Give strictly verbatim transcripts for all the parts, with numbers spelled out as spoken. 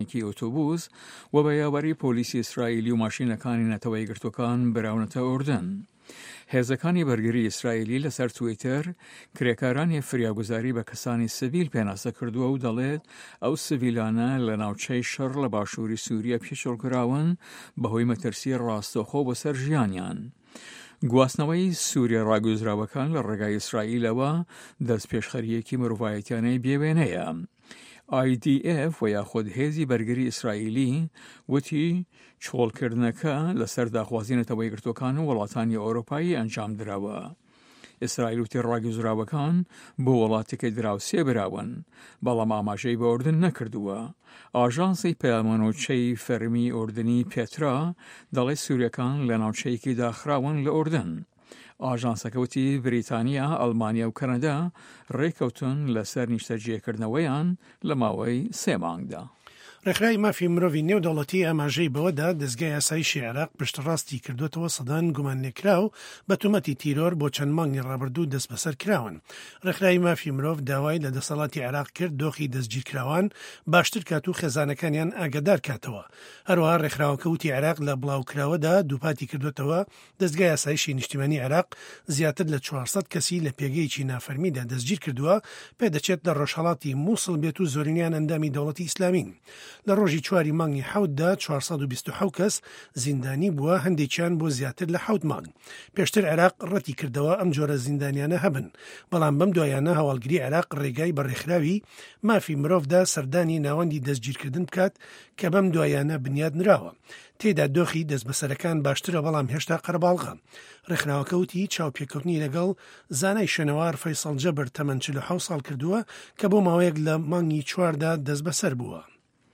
کی ئۆتۆبوس و بە یاوەری پۆلیسی ئیسرائیلی و ماشینەکانی نەتەوەی گرتوەکان براونەتە ئوردن. هێزەکانی بەرگری ئیسرائیلی لەسەر تویتر کرێکارانی فریاگوزاری بە کەسانی سڤیل پێناسە کردووە و دەڵێت ئەو سڤیلانە لە ناوچەی شەڕ لە باشووری سووریا پێشۆڵکراون بەهۆی مەترسی ڕاستەوخۆ بەسەر ژیانیان. گواستنەوەی سووریا ڕاگوزراوەکان لە ڕێگای ئیسرائیلەوە دەست پێشخەریەکی مرۆڤایەتیانەی بێوێنەیە. آی دی ئێف و یاخود هێزی بەرگری ئیسرائیلی وتی چۆڵکردنەکە لەسەر داخوازی نەتەوەی گرتوەکان و وڵاتانی ئەوروپایی ئەنجام دراوە. ئیسرائیل وتی ڕاگوزراوەکان بۆ وڵاتێکی دراو سێ براون، بەڵام ئاماژەی بە ئوردن نەکردووە. ئاژانسی پەیامەنۆچەی فەرمی ئوردنی پێترا دەڵێ سووریەکان لە ناوچەیەکی داخراون لە ئوردن. ئاژانسەکەوتی بریتانیا، ئەڵمانیا و کەنەدا ڕێکەوتن لەسەر نیشتەجێکردنەوەیان لە ماوەی سێ مانگدا. ڕێکخراوی مافی مرۆڤی نێودەوڵەتی ئاماژەی بەوەدا دەستگای یاسایشی عێراق پشتڕاستی کردوێتەوە سەدان گومانلێکراو بە تومەتی تیرۆر بۆ چەند مانگی ڕابردوو دەست بەسەر کراون. ڕێکخراوی مافی مرۆڤ داوای لە دەسەڵاتی عێراق کرد دۆخی دەستگیرکراوان باشتر کات و خێزانەکانیان ئاگادار کاتەوە. هەروەها ڕێکخراوەکە وتی عێراق لە بڵاوکراوەدا دووپاتی کردوێتەوە دەستگای یاسایشی نیشتیمانی عێراق زیاتر لە چوارسەد کەسی لە پێگەیەکی نافەرمیدا دەستگیر کردووە، پێدەچێت لە ڕۆژهەڵاتی مووسڵ بێت و زۆرینیان ئەندامی دەوڵەتی ئیسلامین. لە ڕۆژی چواری مانگی حەوتدا چوارسەد و بیست و حەوت کەس زیندانی بووە، هەندێکیان بۆ زیاتر لە حەوت مانگ. پێشتر عێراق ڕەتی کردەوە ئەم جۆرە زیندانیانە هەبن، بەڵام بەم دوایانە هەواڵگری عێراق ڕێگای بە ڕێکخراوی مافی مرۆڤدا سەردانی ناوەندی دەستگیرکردن بکات کە بەم دوایانە بنیاد نراوە. تێدا دۆخی دەست بەسەرەکان باشترە، بەڵام هێشتا قەرەباڵغە. ڕێکخراوەکە وتی چاوپێکەوتنی لەگەڵ زانای شوێنەوار فەیسەڵ جەبر تەمەن چل و حەوت ساڵ کردووە کە بۆ ماوەیەک لە مانگی چواردا دەست بەسەر بووە.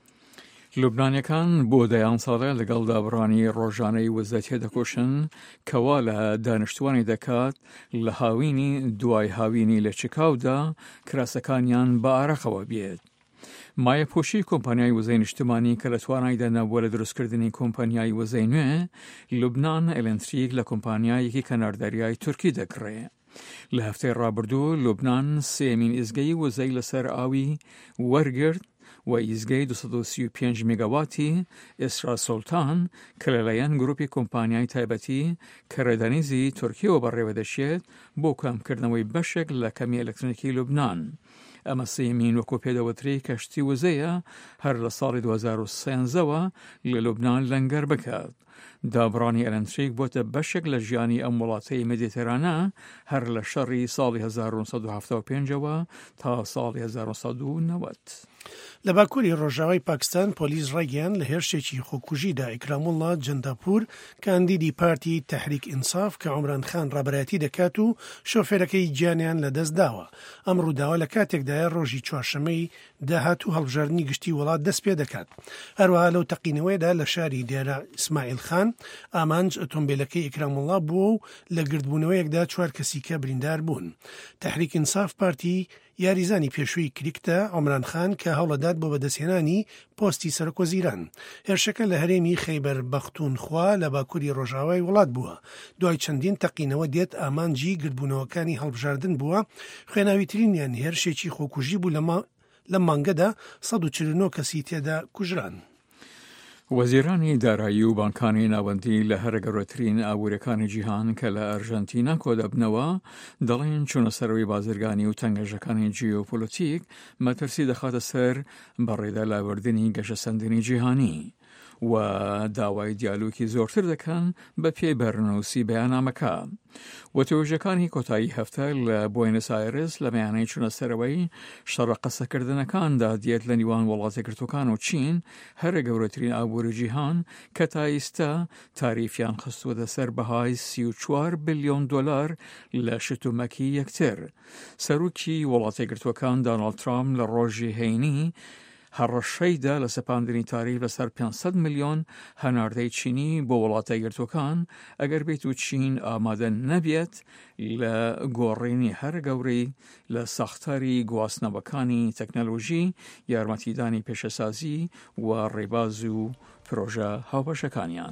لوبنانیەکان بۆ دەیان ساڵە لەگەڵ دابڕانی ڕۆژانەی وەزەت هێدەکۆشن کەوا لە دانیشتوانی دەکات لە هاوینی دوای هاوینی لە چیکاودا کراسەکانیان بە ئارەقەوە بێت. مایە پۆشی کۆمپانیای وەزەی نیشتمانی کە لە توانایدا نەبووە لە دروستکردنی کۆمپانیای وەزەی نوێ، لوبنان ئەلێنتریک لە کۆمپانیایەکی کەناردەریای تورکی دەکڕێ. لە هەفتەی ڕابردوو لوبنان سێمین ئیزگەی وەزەی لەسەر ئاوی وەرگرت و ئیزگەی دووسەد و سی و پێنج میگاواتی ئێسرا سۆڵتان کە لەلایەن گروپی کۆمپانیای تایبەتی کە ڕێدەنیزی تورکیەوە بەڕێوە دەچێت بۆ کامکردنەوەی بەشێک لە کەمی ئەلکترۆنیکی لوبنان. ئەمە سێمین وەکو پێدەوتری کەشتی وزەیە هەر لە ساڵی دوو هەزار و سێنزەوە لە لوبنان لەنگەر بکات. دابڕانی ئەلەنتریک بۆتە بەشێک لە ژیانی ئەم وڵاتەی مدیتێرانە هەر لە شەڕی ساڵی هەزار و نۆ سەد و هەفتە و پێنجەوە تا ساڵی هەزار و سەد و نەوەت. لە باکووری ڕۆژاوای پاکستان پۆلیس ڕێگەیان لە هێرشێکی خۆکوژیدا ئیکراموڵڵا جەنداپور کاندیدی پارتی تەحریک ئینساف کە عومران خان ڕابەرایەتی دەکات و شۆفێرەکەی گیانیان لەدەست داوە. ئەم ڕووداوە لە کاتێکدایە ڕۆژی چوارشەمەی داهات و هەڵبژاردننی گشتی وڵات دەست پێ دەکات. هەروەها لەو تەقینەوەیدا لە شاری دیێرە ئیسماعیل خان ئامانج ئۆتۆمبیلەکەی ئیکراموڵڵا بووە و لە گردبوونەوەیەکدا چوار کەسی کە بریندار بوون. تەحریک ئینساف پارتی یاریزانی پێشووی کریکتە عومران خان کە هەوڵەدات بۆ بەدەستهێنانی پۆستی سەرۆکوەزیران. هێرشەکە لە هەرێمی خەیبەر بەختونخوا لە باکووری ڕۆژاوای وڵات بووە. دوای چەندین تەقینەوە دێت ئامانجی گردبوونەوەکانی هەڵبژاردن بووە. خوێناویترینیان هێرشێکی خۆکوژی بوو لە مانگەدا سەد و چل و نۆ کەسی تێدا کوژران. وەزیرانی دارایی و بانکانی ناوەندی لە هەرە گەورەترین ئابوووریەکانی جیهان کە لە ئەرژەنتینا کۆدەبنەوە دەڵێن چوونەسەرەوەی بازرگانی و تەنگەژەکانی جیۆپۆلیتیک مەترسی دەخاتە سەر بەڕێدا لاوەردنی گەشە سەندنی جیهانی و داوای دیالۆکی زۆرتر دەکەن بە پێی بەرنووسی بەیاننامەکە. وەتۆژەکانی کۆتایی هەفتە لە بۆینس ئایرس لە بەیانەی چوونەسەرەوەی شەڕە قەسەکردنەکاندا دێت لە نیوان وڵاتێکگرتوەکان و چین هەرە گەورەترین ئابووری جیهان کە تا ئێستا تاریفیان خستووەتە سەر بەهای سی و چوار بیلیۆن دۆلار لە شتومەکی یەکتر. سەرۆکی وڵاتێکگرتوەکان دۆناڵد ترامپ لە ڕۆژی هەینی هەڕەشەیدا لە سەپاندنی تاریف لەسەر پێنجسەد میلیۆن هەناردەی چینی بۆ وڵاتە یەکگرتوەکان ئەگەر بێت و چین ئامادە نەبێت لە گۆڕینی هەر گەورەی لە ساختاری گواستنەوەکانی تەکنەلۆژی، یارمەتیدانی پێشەسازی و ڕێباز و پرۆژە هاوبەشەکانیان.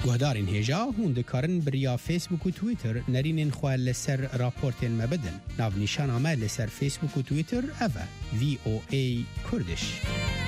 گهدارین هیجا هون دکارن بریا فیسبوک و تویتر نرینین خواه لسر راپورتین مبدن ناو نیشان آمه لسر فیسبوک و تویتر اوه وی او ای کردش.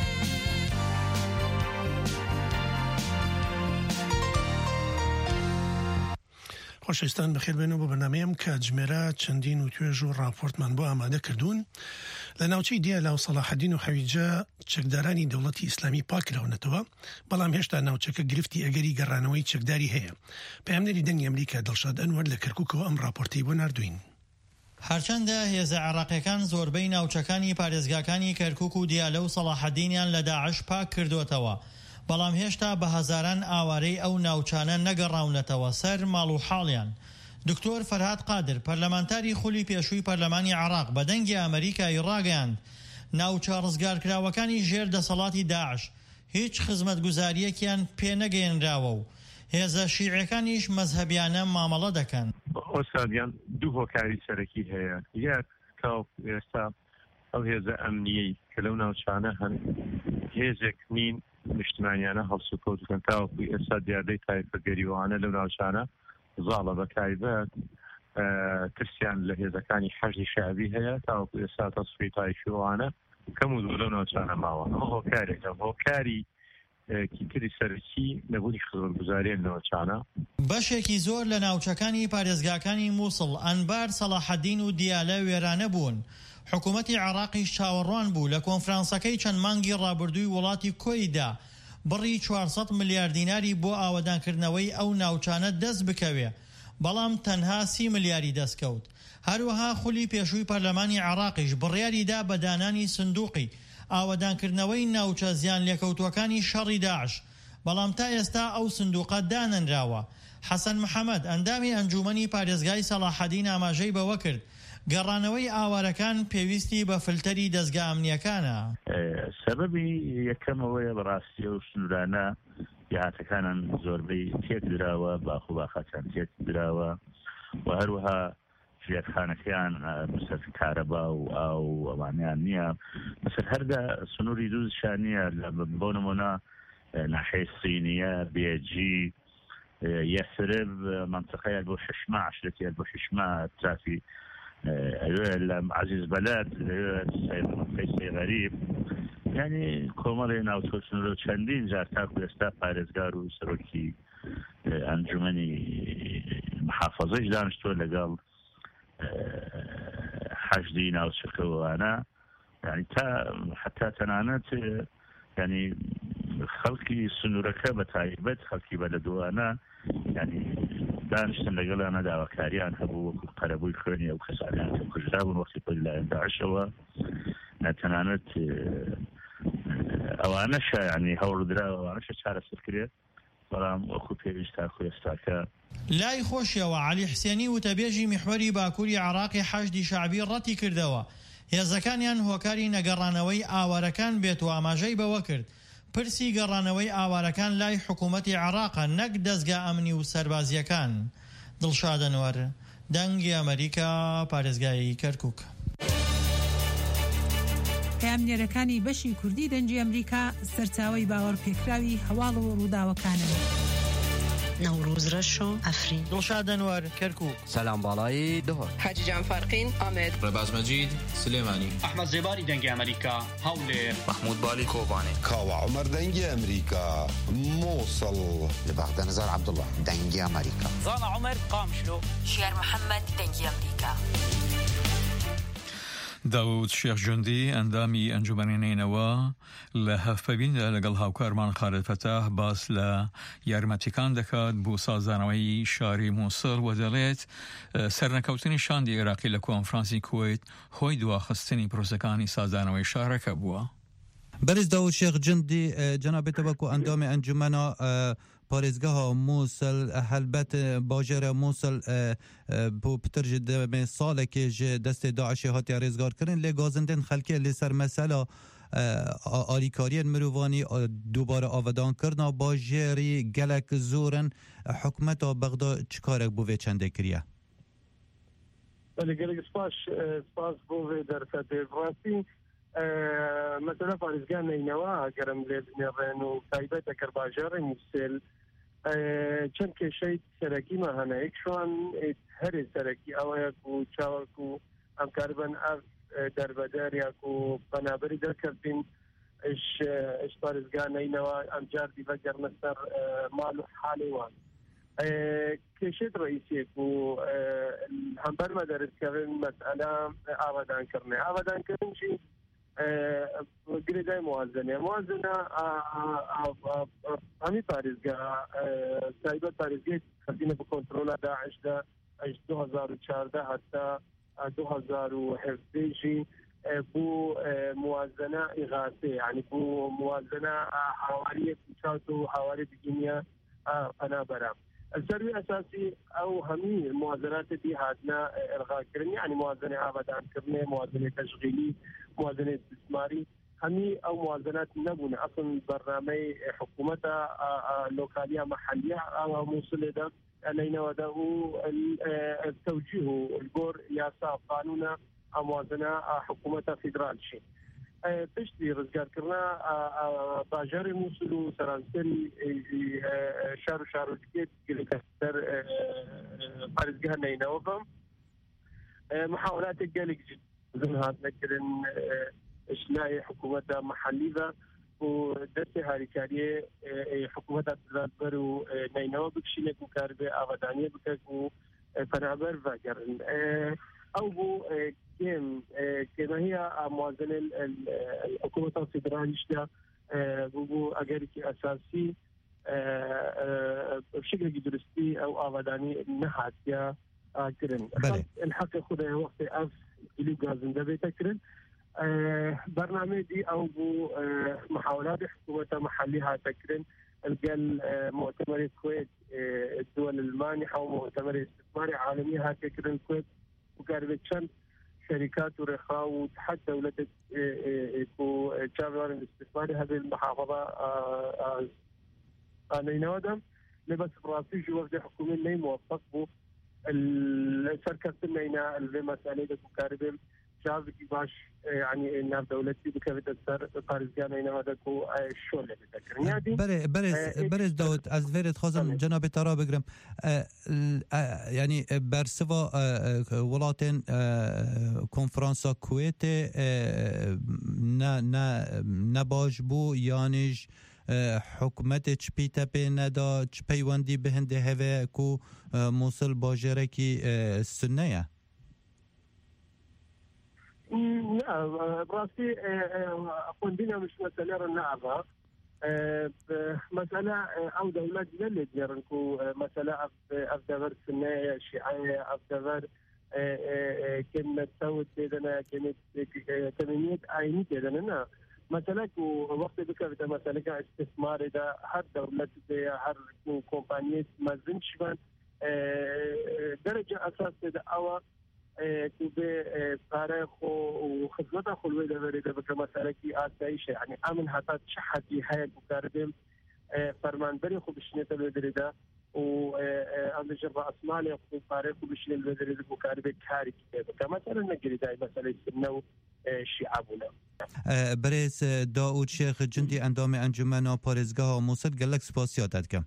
خۆشەویستان بەخێر بێنەوە بۆ بەرنامەیەم کە جمێرە چەندین و توێژ و راپۆرتمان بۆ ئامادە کردوون لە ناوچەی دیالە و سەلاحەدین و حەویجە چەکدارانی دەوڵەتی ئیسلامی پاکراونەتەوە بەڵام هێشتا ناوچەکە گرفتی ئەگەری گەڕانەوەی چەکداری هەیە. پەیامنەری دەنگی ئەمریکا دڵشاد ئەنوەر لە کەرکووکەوە ئەم راپۆرتەی بۆ ناردوین. هەرچەندە هێزە عێراقیەکان زۆربەی ناوچەکانی پارێزگاکانی کەرکووک و دیالە و سەلاحەدینیان لە داعش پاک کردوتەوە، بەڵام هێشتا بە هەزاران ئاوارەی ئەو ناوچانە نەگەڕاونەتەوە سەر ماڵ و حاڵیان. دکتۆر فەرهاد قادر پەرلەمانتاری خولی پێشووی پەرلەمانی عێراق بە دەنگی ئەمریکای ڕاگەیاند ناوچە ڕزگارکراوەکانی ژێر دەسەڵاتی داعش هیچ خزمەتگوزاریەکیان پێ نەگەیەنراوە و هێزە شیعەکانیش مەزهەبیانە مامەڵە دەکەن. ئۆستادیان دوو هۆکاری سەرەکی هەیە، یەک کاو ئێستا ئەو هێزە ئەمنیەی کە لەو ناوچانە هەن هێزێک نین نیشتمانیانە هەڵسو کەوتکەن تاوەکوی ئێستا دیاردەی تایفەگەریوانە لەو ناوچانە زاڵە بەکایبەت ترسیان لە هێزەکانی حەشدی شعبی هەیە تاوەکو ئێستا تەسفی تایفیوانە کەم و دوو لەو ناوچانە ماوە. ئەمە هۆکارێکە. هۆکاری کیتری سەرکی نەبوونی خزمەتگوزاریە لە ناوچانە. بەشێکی زۆر لە ناوچەکانی پارێزگاکانی مووسڵ، ئەنبار، سەلاحەدین و دیالە وێرانە بوون. حکوومەتی عێراقیش چاوەڕوان بوو لە کۆنفرانسەکەی چەند مانگی ڕابردووی وڵاتی کۆیدا بڕی چوارسەد ملیار دیناری بۆ ئاوەدانکردنەوەی ئەو ناوچانە دەست بکەوێ، بەڵام تەنها سی ملیاری دەستکەوت. هەروەها خولی پێشووی پەرلەمانی عێراقیش بڕیاریدا بە دانانی سندوقی ئاوەدانکردنەوەی ناوچە زیان لێکەوتوەکانی شەڕی داعش، بەڵام تا ئێستا ئەو سندوقە دانەنراوە. حەسەن محەممەد ئەندامی ئەنجومەنی پارێزگای سەلاحەدین ئاماژەی بەوە کرد گەڕانەوەی ئاوارەکان پێویستی بە فلتەری دەستگا ئەمنیەکانە. سەبەبی یەکەمەوەیە بەڕاستی و سنوورانە یاهاتەکانان زۆربەی تێک دراوە، باخ و باخەکان تێک دراوە و هەروەها ژێرخانەکەیان بەسەر کارەبا و ئاو ئەوانیان نییە. بەسەر هەردا سنووری دووشان نییە بۆ نمونە ناحەی سینیە، بێجی، یەسرب منطقەیە بۆ شەشمە عشرەتیە بۆ شەشمە ترافی ئەوێ لە عەزیز بەلات فەیسەی غەریب، یعنی کۆمەڵی ناوچە سنوورە چەندین جار تاکو ئێستا پارێزگار و سەرۆکی ئەنجومەنی محافەزەیش دانیشتووە لەگەڵ حەشدی ناوچەکەوانە، یعنی تا حتا تەنانەت ینی خەڵکی سنوورەکە بە تایبەت خەڵکی بەلەدوانە ینی دانیشتن لەگەڵانە داواکاریان هەبوو وەکو قەرەبووی خوێنی ئەو کەسانیان کە کوژرا بوون وەختی پەیلایەن داعشەوە، تەنانەت ئەوانەشە ینی هەوڵدراوە ئەوانەشە چارەسەرکرێت، بەڵام وەکو پێویست تاکو ئێستاکە. لای خۆشیەوە عەلی حسێنی وتەبێژی میحوەری باکووری عێراقی حەشدی شەعبی ڕەتی کردەوە هێزەکانیان هۆکاری نەگەڕانەوەی ئاوارەکان بێت و ئاماژەی بەوە کرد پرسی گەڕانەوەی ئاوارەکان لای حکوومەتی عێراقە نەک دەستگا ئەمنی و سەربازیەکان. دڵشاد ئەنوەر، دەنگی ئەمریکا، پارێزگای کەرکووک. پەیامنێرەکانی بەشی کوردی دەنگی ئەمریکا سەرچاوەی باوەڕپێکراوی هەواڵ و ڕووداوەکانن. نوروز رشو افرین. دڵشاد ئەنوەر، کەرکووک. سەلام باڵایی دهۆر. حاجی جان فەرقین، ئامێد. ڕێباز مەجید، سلێمانی. ئەحمەد زێباری دەنگی ئەمریکا، هەولێر. محمود بالی کۆبانێ. کاوە عومەر دەنگی ئەمریکا، مووسڵ. لە بەغداد نەزار عەبدوڵڵا دەنگی ئەمریکا. زانا عومەر، قامشلۆ. شیار محەممەد، دەنگی ئەمریکا. داود شێخ جوندی ئەندامی ئەنجومەنینەوە لە هەفپەبیندا لەگەڵ هاوکارمان خالد فەتاح باس لە یارمەتیەکان دەکات بۆ سازانەوەی شاری مووسڵ و دەڵێت سەرنەکەوتنی شاندی عێراقی لە کۆنفرانسی کوێیت هۆی دواخستنی پرۆسەکانی سازانەوەی شارەکە بووە. بەرز داود شێخ جوندی جەنابێتە وەکو ئەندامی ئەنجومەنە پارێزگەها مووسڵ هەلبەت باژێرە مووسڵ بۆ پتر ji demê salekê ji destê Daişê hatiye rêzgarkirin lê gazindên xelkê lê ser mesela alîkariyên mirovanî dubare avedankirina bajêrî gelek zor in hikûmeta Bexda çi karek bû vê çendê kiriye? gelek spas spas bû vê derfetê rastî mesela parêzgeha neynewa gerem lê binêrên û taybet eker bajarê Mûsil چەند کێشەی سەرەکیمە هەنە یەکشوان هەرێ سەرەکی ئەوەیەک و چاوەک و ئەم کاربن ئەف دەربەدەریاک و بەنابەری دەرکردین ئش پارێزگانەینەوە ئەمجار دیڤە گەرمە سەر ماڵ و حاڵێوان کێشێت ڕئیسێک و هەمبەرمە دەرزکردن مەسئلە ئاوادانکردنێ ئاوادانکردنشی گرێدای موازنێ موازنە هەمی پارێزگا تایبەت پارێزگای خەزینە بە کۆنترۆلا داعشدا ئەش دو هەزار و چاردە هەتا دو هەزار و هەفتەیشی بۆ موازنە ئیغاثێ یعنی بۆ موازنە هاواریە کوچات و هاواری بگینیە پەنابەرە السروي أساسي أو همي موازنات دي هاتنا إلغاء كرني يعني موازنة عبادان كرني موازنة تشغيلي موازنة استثماري همي أو موازنات نبون أصلا برنامج حكومتها لوكالية محلية أو موصلة ده علينا وداو التوجيه الجور ياسا قانونا موازنة حكومتها فيدرال شيء پشتی ڕزگارکردنا باژاری مووسڵ و سەرانسەری شار و شارۆچکێت گلەکەسەر پارێزگا نینەوە بم محاولاتێک گەلێک جددن هاتنەکردن شلای حکوومەتە محەلیدا و دەستی هاریکاریە حکوومەتە ترانسبەر و نینەوە بکشینێک و کاربێ ئاوادانیە بکەک و پەنابەر ڤاگەڕن أو بو كم كما هي موازنة الحكومة الفيدرالية بو أجريك أساسي بشكل درستي أو أبداني نهاتيا كرن الحق خده وقت أف إلي جازم ده بيتكرن برنامجي أو بو محاولات حكومة محلية تكرن الجل مؤتمر الكويت الدول المانحة ومؤتمر استثماري عالمي هاتكرن الكويت وقاربت شن شركات ورخاء وتحت دولة كو جامعة الاستثماري هذه المحافظة أنا ينادم لبس براسي جو وفد حكومي لي موفق بو الشركة سنينا المسألة دو كاربم جابكي باش يعني النار دولتي بكافة السر قارزيانا ينادم كو الشولة بتذكر يعني بري بريز بريز داود از فيرت خازم جناب ترى بقرم يعني برسوا ولاتن كونفرنسا كويت نا نا نباش بو يانج حکومت چپیتا پی ندا چپیوندی بهنده هوا کو موصل باجره کی سنه نه براسي قندنا مش مسألة النعبة مسألة أو دولات جلد يرنكو مسألة أفدبر سنة شيعية أفدبر كلمة سوت كذا كلمة كمية عيني كذا مثلا وقت بكرة مثلا استثمار ده هر دولة ده هر كومبانيات مازن شبان درجة أساس ده أو كوبي تاريخ وخدمات خلوة ده بريده بكرة مثلا كي آسايش يعني أمن حتى شحتي هاي بكاردم فرمان بري خو بشنة الودريده و أمن جرب أسمالي خو تاريخ بشنة الودريده بكاردم كاري كده مثلا نجري ده مثلا النو شعبنا بريس داود شيخ جندي اندام انجمن پارێزگاه مووسڵ gelek spasiya دەکەم.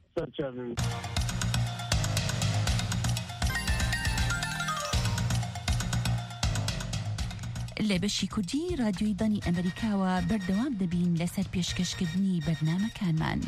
لە بەشی کوردی رادیۆی دانی ئەمریکاوە بەردەوام دەبین لەسەر پێشکەشکردنی بەرنامەکانمان.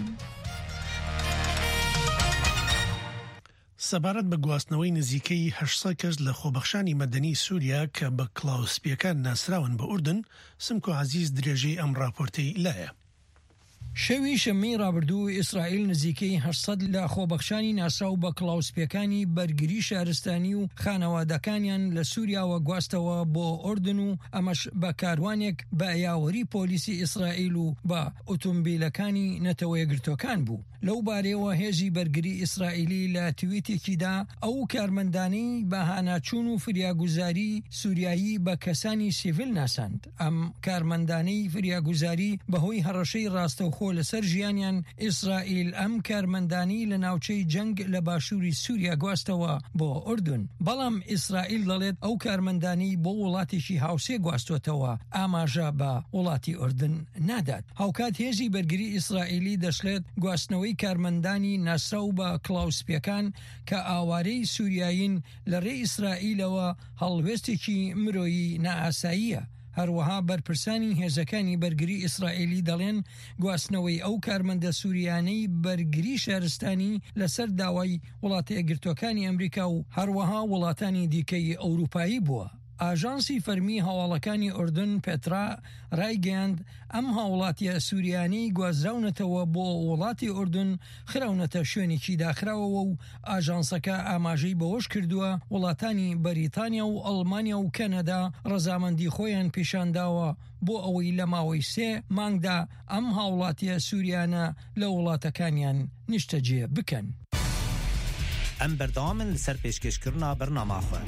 سەبارەت بە گواستنەوەی نزیکەی هەشت کەس لە خۆبەخشانی مەدەنی سووریا کە بە کلااوسپیەکان ناسراون بە ئوردن سمکۆ عەزیز درێژەی ئەم راپۆرتەی لایە. شەوی شەمەی ڕابردوو ئیسرائیل نزیکەی هەشت لە خۆبەخشانی ناسراو بە کلااوسپیەکانی بەرگری شارستانی و خانەوادەکانیان لە سووریاوە گواستەوە بۆ ئوردن و ئەمەش بە کاروانێک بە یاوەری پۆلیسی ئیسرائیل و بە ئۆتۆمبیلەکانی نەتەوە یەکگرتوەکان بوو. لەو بارەیەوە هێزی بەرگری ئیسرائیلی لە تویتێکیدا ئەو کارمەندانەی بە هاناچوون و فریاگوزاری سووریایی بە کەسانی سیڤیل ناساند. ئەم کارمەندانەی فریاگوزاری بەهۆی هەڕەشەی ڕاستەوە نێوخۆ لەسەر ژیانیان ئیسرائیل ئەم کارمەندانی لە ناوچەی جەنگ لە باشووری سووریا گواستەوە بۆ ئوردون. بەڵام ئیسرائیل دەڵێت ئەو کارمەندانی بۆ وڵاتێکی هاوسێ گواستوەتەوە، ئاماژە بە وڵاتی ئوردن نادات. هاوکات هێزی بەرگری ئیسرائیلی دەشڵێت گواستنەوەی کارمەندانی ناسراو بە کلااوسپیەکان کە ئاوارەی سووریایین لە ڕێی ئیسرائیلەوە هەڵوێستێکی مرۆیی نائاساییە. هەروەها بەرپرسانی هێزەکانی بەرگری ئیسرائیلی دەڵێن گواستنەوەی ئەو کارمەندە سووریانەی بەرگری شارستانی لەسەر داوای وڵاتە یەکگرتوەکانی ئەمریکا و هەروەها وڵاتانی دیکەی ئەوروپایی بووە. ئاژانسی فەرمی هەواڵەکانی ئوردن پێترا ڕایگەیاند ئەم هاوڵاتیە سووریانەی گوازراونەتەوە بۆ وڵاتی ئوردن خراونەتە شوێنێکی داخراوەوە و ئاژانسەکە ئاماژەی بەوەش کردووە وڵاتانی بەریتانیا و ئەڵمانیا و کەنەدا ڕەزامەندی خۆیان پیشانداوە بۆ ئەوەی لە ماوەی سێ مانگدا ئەم هاوڵاتیە سووریانە لە وڵاتەکانیان نیشتەجێ بکەن. ئەم بەردەوامن لەسەر پێشکەشکردنا بەرنامەخۆ.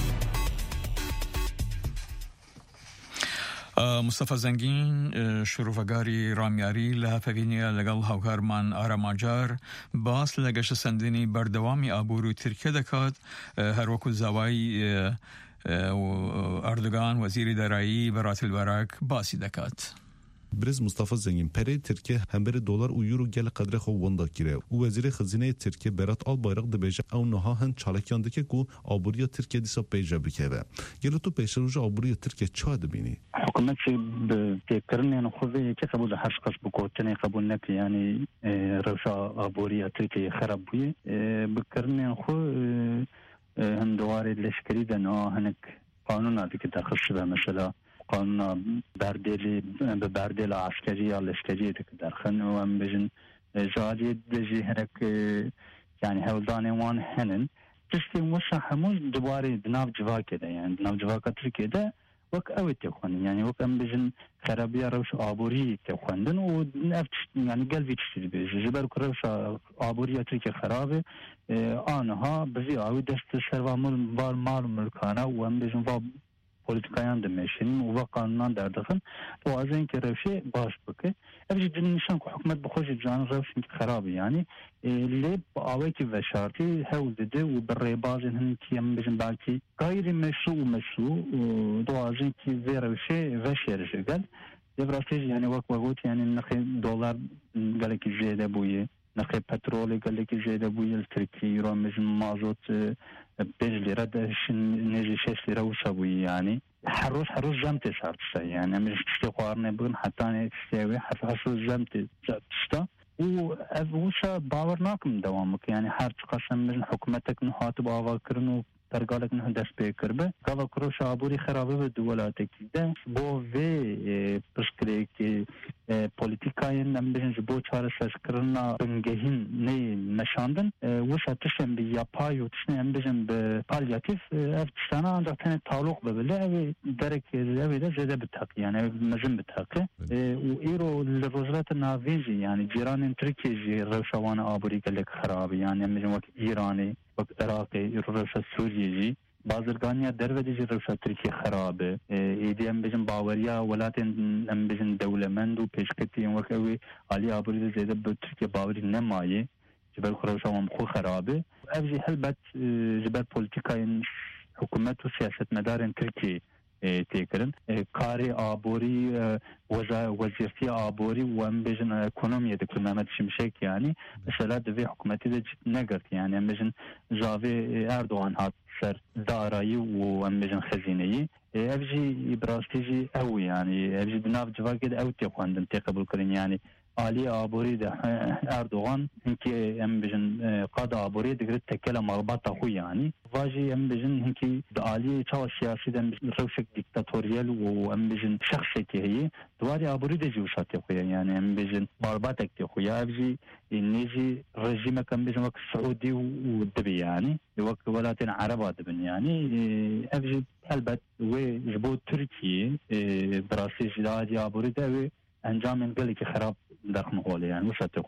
مستەفە زەنگین شروفەگاری ڕامیاری لە هەفەوینە لەگەڵ هاوکارمان ئاراماجار باس لە گەشە سەندنی بەردەوامی ئابوور و ترکیە دەکات، هەروەکو زاوای ئەردوگان وەزیری دارایی بەراتیل بەراک باسی دەکات. برز مصطفى زنگین پره ترکیه همبر دلار و یورو گل قدر خو وندا کیره و وزیر خزینه ترکیه برات آل بایرق دبیجه او نها هن چالکیان دکه کو آبوریا ترکیه دیسا پیجه بکه گل تو پیش روز آبوریا ترکیه چه دبینی؟ حکومت بتکرن یعنی خوبه که قبول هر شخص بکوتنی قبول نکی یعنی روشا آبوریا ترکیه خراب بوی بکرن یعنی خو هندواری لشکری دنا هنک قانون عادی که داخل شده مثلا قانون بردیلی به بردیل عسکری یا لشکری که درخن و هم بجن جاری دجی هنک یعنی هولدانی وان هنن تشتی وشا هموش دوباره دناف جواکه ده یعنی دناف جواکه ترکیه ده وک اوی تخوان یعنی وک هم بجن خرابی روش آبوری تخواندن و یعنی قلبی تشتی بیجه جبر که روش آبوری ترکیه خرابه آنها بزی آوی دست سروامل بار مال ملکانه و هم بجن و پۆلیتیکایان دەمێشن و قانونان دەردەخن بۆ ئازین کە ڕێوشێ باش بکە ئەوژی دنیشان کو حکومت بخۆشی جان ڕێوشن خراپی یعنی لێ بە ئاوەیەکی ڤەشارتی هەوڵ دەدە و بە ڕێبازن هەنکی ئەم بژن باکی غایری مەشروع و مەشروع دۆازینکی vê ڕێوشێ ڤەشێرژە گەل دەبڕاستێژ یعنی وەک وەگوت یعنی نرخی دۆلار گەلێکی زێدە بوویە نرخی پەترۆڵی گەلێکی زێدە بوویە لە ترکی ئیرۆ مژن مازۆت پێنج لیرە دەشن نێژی شەش لیرە وشە بووی یعنی هەر ڕۆژ هەر ڕۆژ ژەم تێ شارتشتە یعنی ئەمەش تشتێ خواردنێ بگن حتانێ تشتێوێ هەر ڕۆژ ژەم تێ تشتە و ئەڤ وشە باوەڕ ناکەم دەوام بکە یعنی هەر چ قەسەم بژن حکومەتێک نهاتە بۆ ئاواکردن و پەرگالێک نە دەست پێ کردبە گاڵا کرۆش ئابووری خراپە بە دوو وڵاتێکی دە بۆ vê پشتکرێکی پۆلیتیکایên em bêjin ji bo çareserkirina bingehîn nê neşandin wisa tiştên bi yapay û tiştên em bêjin bi palyatîv ev tiştana ancak tenê talûq bibile ev ê derekê ew ê de zêde biteqî yani ev mezin biteqî û îro li rojhilatê navîn jî yani cîranên Tirkiye jî rewşa wan e aborî gelek xirab e yani em bêjin wek Îranê wek Iraqê îro rewşa Sûriyê jî بازرگانیا دروازه جی روشا ترکیه خرابه ایدی ام بجن باوریا ولاتن ام بجن دولمند و پیشکتی ام وقت اوی علی آبوری زیاده به ترکیه باوری نمایه جبر خروشا هم خو خرابه افجی هلبت جبر پولیتیکاین حکومت و سیاست مدارن ترکیه تیکرن کاری آبوری وزیرتی آبوری و ام بجن اکونومیه دکتر محمد شمشک یعنی مثلا دوی حکومتی ده نگرد یعنی ام بجن جاوی اردوغان هات سر دارایی و ام بجن خزینه‌ای افجی براستیجی او یعنی افجی دناف جواگد او تیخواندن تقبل کرن یعنی علی آبوری ده اردوغان هنکی ام بجن قاد آبوری دگرد تکل مغبط خو یعنی واجی ام بجن هنکی علی چاو سیاسی ده روشک دیکتاتوریل و ام بجن شخصی که هی دواری آبوری ده جوشاتی خویا یعنی ام بجن مغبط اکتی خویا افجی نیجی رژیم کم بجن وقت سعودی و دبی یعنی وقت ولاتین عربات بن یعنی افجی البته و جبو ترکیه براستی جدادی آبوری ده انجام گلی که خراب داخل مقاله يعني وش هتقول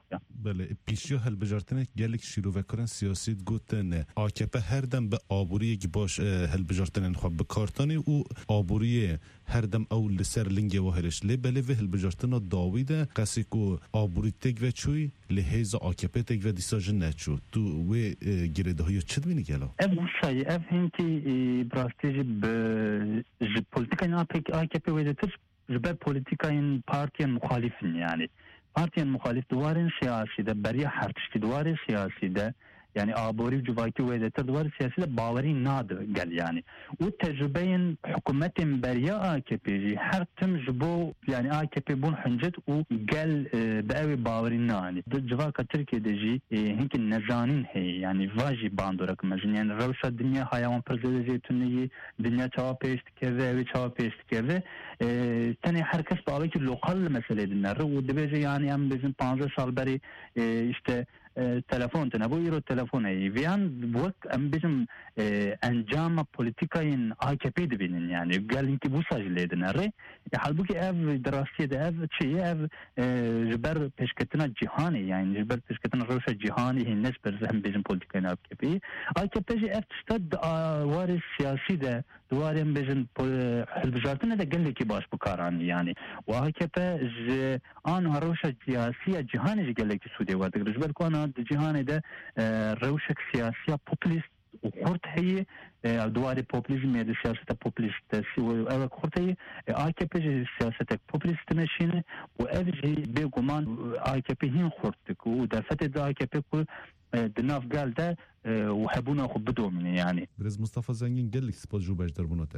بله پیشیا هلبجارتنه گلک شیروکران سیاسی گوتن آکپ هر دم به آبوری که باش هلبجارتنه خواب به کارتانی او آبوری هر دم او لسر لنگی و هرش لی بله و هلبجارتنه داویده قصی کو آبوری تگ و چوی لحیز آکپ تگ و دیساج نچو تو و گرده های چد بینی گلا؟ اف سای اف هنکی براستیج به پولیتیکای آکپ ویده تر جبه پولیتیکای پارتیان مخالفین یعنی پارتیان مخالف دوارن سیاسی ده برای هر تشتی دوار سیاسی ده yani abori cuvaki ve de duvar siyasete bağları nadir gel yani. O tecrübeyin hükümetin beriya A K P'ci her tüm bu yani A K P bun hüncet o gel beevi bağları nani. Cuvaka Türkiye'de ji hinki nezanin hey yani vaji bandurak mezin yani revşa dünya hayvan prezidezi tünneyi dünya çava peştike ve evi çava peştike ve tane herkes bağlı ki lokal mesele dinler. O debece yani em bizim panzı salberi işte telefon tane bu euro telefon ey viyan bu em bizim encama politikayın A K P dibinin yani gelin ki bu sajledin arı halbuki ev derasiyede ev şey ev jiber peşketine cihani yani jiber peşketine ruşa cihani hinnes berzem bizim politikayın A K P A K P ev stad varis siyasi de duvarın bizim hizbjartına da gelin ki baş bu karani yani ve A K P an ruşa siyasi cihani gelin ki sude vardı jiber kona جهان ده روشك سياسية بوبليست وخرط هي دواري بوبليزم يعني سياسة بوبليست أو خرط هي آي كي بي سياسة بوبليست ماشينة وأفجي بيجومان آي كي بي هين خرطك ودفت ده آي كي بي كل دناف قال ده وحبونا خبدو مني يعني. برز مصطفى زنگين قال لك سبوت جو باش دربونته.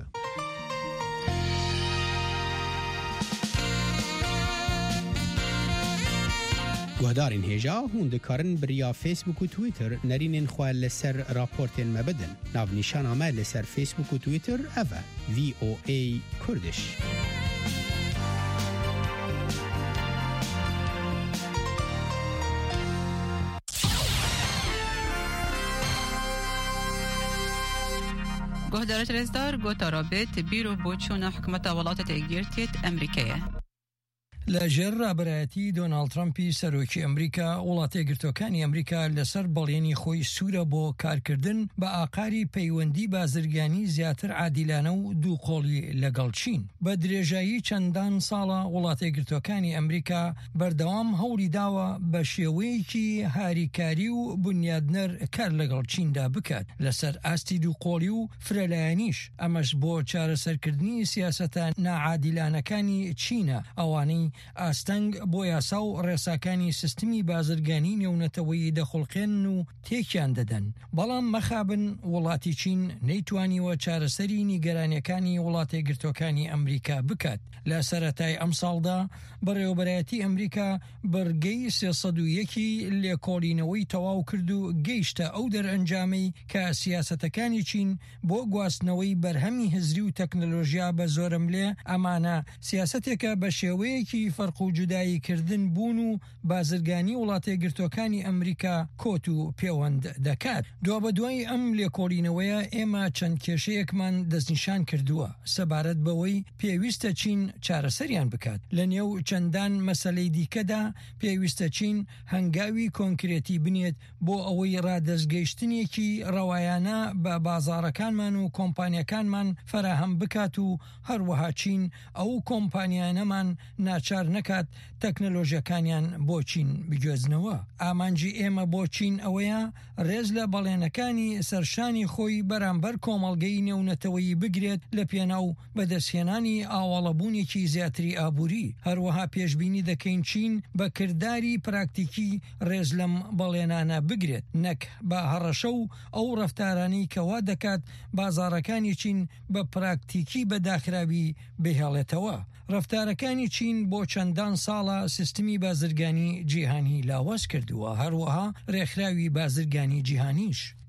گهدارین هجا هون دکارن بریا فیسبوک و تویتر نرینین خواه لسر راپورتین مبدن ناو نشان آمه لسر فیسبوک و تویتر اوه وی او ای کردش گهدارت رزدار گوتا رابط بیرو بوچون حکمت ولات تیگیرتیت امریکیه لە ژێر ڕابەرایەتی دۆناڵد ترامپی سەرۆکی ئەمریکا وڵاتە یەکگرتووەکانی ئەمریکا لەسەر بەڵێنی خۆی سوورە بۆ کارکردن بە ئاقاری پەیوەندی بازرگانی زیاتر عادیلانە و دووقۆڵی لەگەڵ چین بە درێژایی چەندان ساڵە وڵاتە یەکگرتووەکانی ئەمریکا بەردەوام هەوڵی داوە بە شێوەیەکی هاریکاری و بنیادنەر کار لەگەڵ چیندا بکات لەسەر ئاستی دووقۆڵی و فرەلایەنیش ئەمەش بۆ چارەسەرکردنی سیاسەتە ناعادیلانەکانی چینە ئەوانەی ئاستەنگ بۆ یاسا و ڕێساکانی سیستمی بازرگانی نێونەتەوەی دەخڵقێن و تێکیان دەدەن بەڵام مەخابن وڵاتی چین نەیتوانیوە چارەسەری نیگەرانیەکانی وڵاتە یەکگرتووەکانی ئەمریکا بکات لە سەرەتای ئەم ساڵدا بەڕێوەبەرایەتی ئەمریکا بەرگەی سێسەد و یەکی لێکۆڵینەوەی تەواو کرد و گەیشتە ئەو دەرئەنجامەی کە سیاسەتەکانی چین بۆ گواستنەوەی بەرهەمی هزری و تەکنۆلۆژیا بە زۆرم لێ ئەمانە سیاسەتێکە بە شێوەیەکی فەرق و جودایی کردن بوون و بازرگانی وڵاتە یەکگرتووەکانی ئەمریکا کۆت و پەیوەند دەکات دوا بە دوای ئەم لێکۆڵینەوەیە ئێمە چەند کێشەیەکمان دەستنیشان کردووە سەبارەت بەوەی پێویستە چین چارەسەریان بکات لە نێو چەندان مەسەلەی دیکەدا پێویستە چین هەنگاوی کۆنکرێتی بنێت بۆ ئەوەی ڕادەستگەیشتنێکی ڕەوایانە بە بازاڕەکانمان و کۆمپانیەکانمان فەراهەم بکات و هەروەها چین ئەو کۆمپانیانەمان ناچار نەکات تەکنۆلۆژیەکانیان بۆ چین بگوێزنەوە ئامانجی ئێمە بۆ چین ئەوەیە ڕێز لە بەڵێنەکانی سەرشانی خۆی بەرامبەر کۆمەڵگەی نێونەتەوەیی بگرێت لە پێناو بەدەستهێنانی ئاوەڵەبوونێکی زیاتری ئابووری هەروەها پێشبینی دەکەین چین بە کردداری پراکتیکی ڕێز لەم بەڵێنانە بگرێت نەک بە هەڕەشە و ئەو ڕەفتارانی کەوا دەکات بازاڕەکانی چین بە پراکتیکی بەداخراوی بهێڵێتەوە ڕەفتارەکانی چین بۆ چەندان ساڵە سیستمی بازرگانی جیهانی لاواز کردووە هەروەها ڕێکخراوی بازرگانی جیهانیش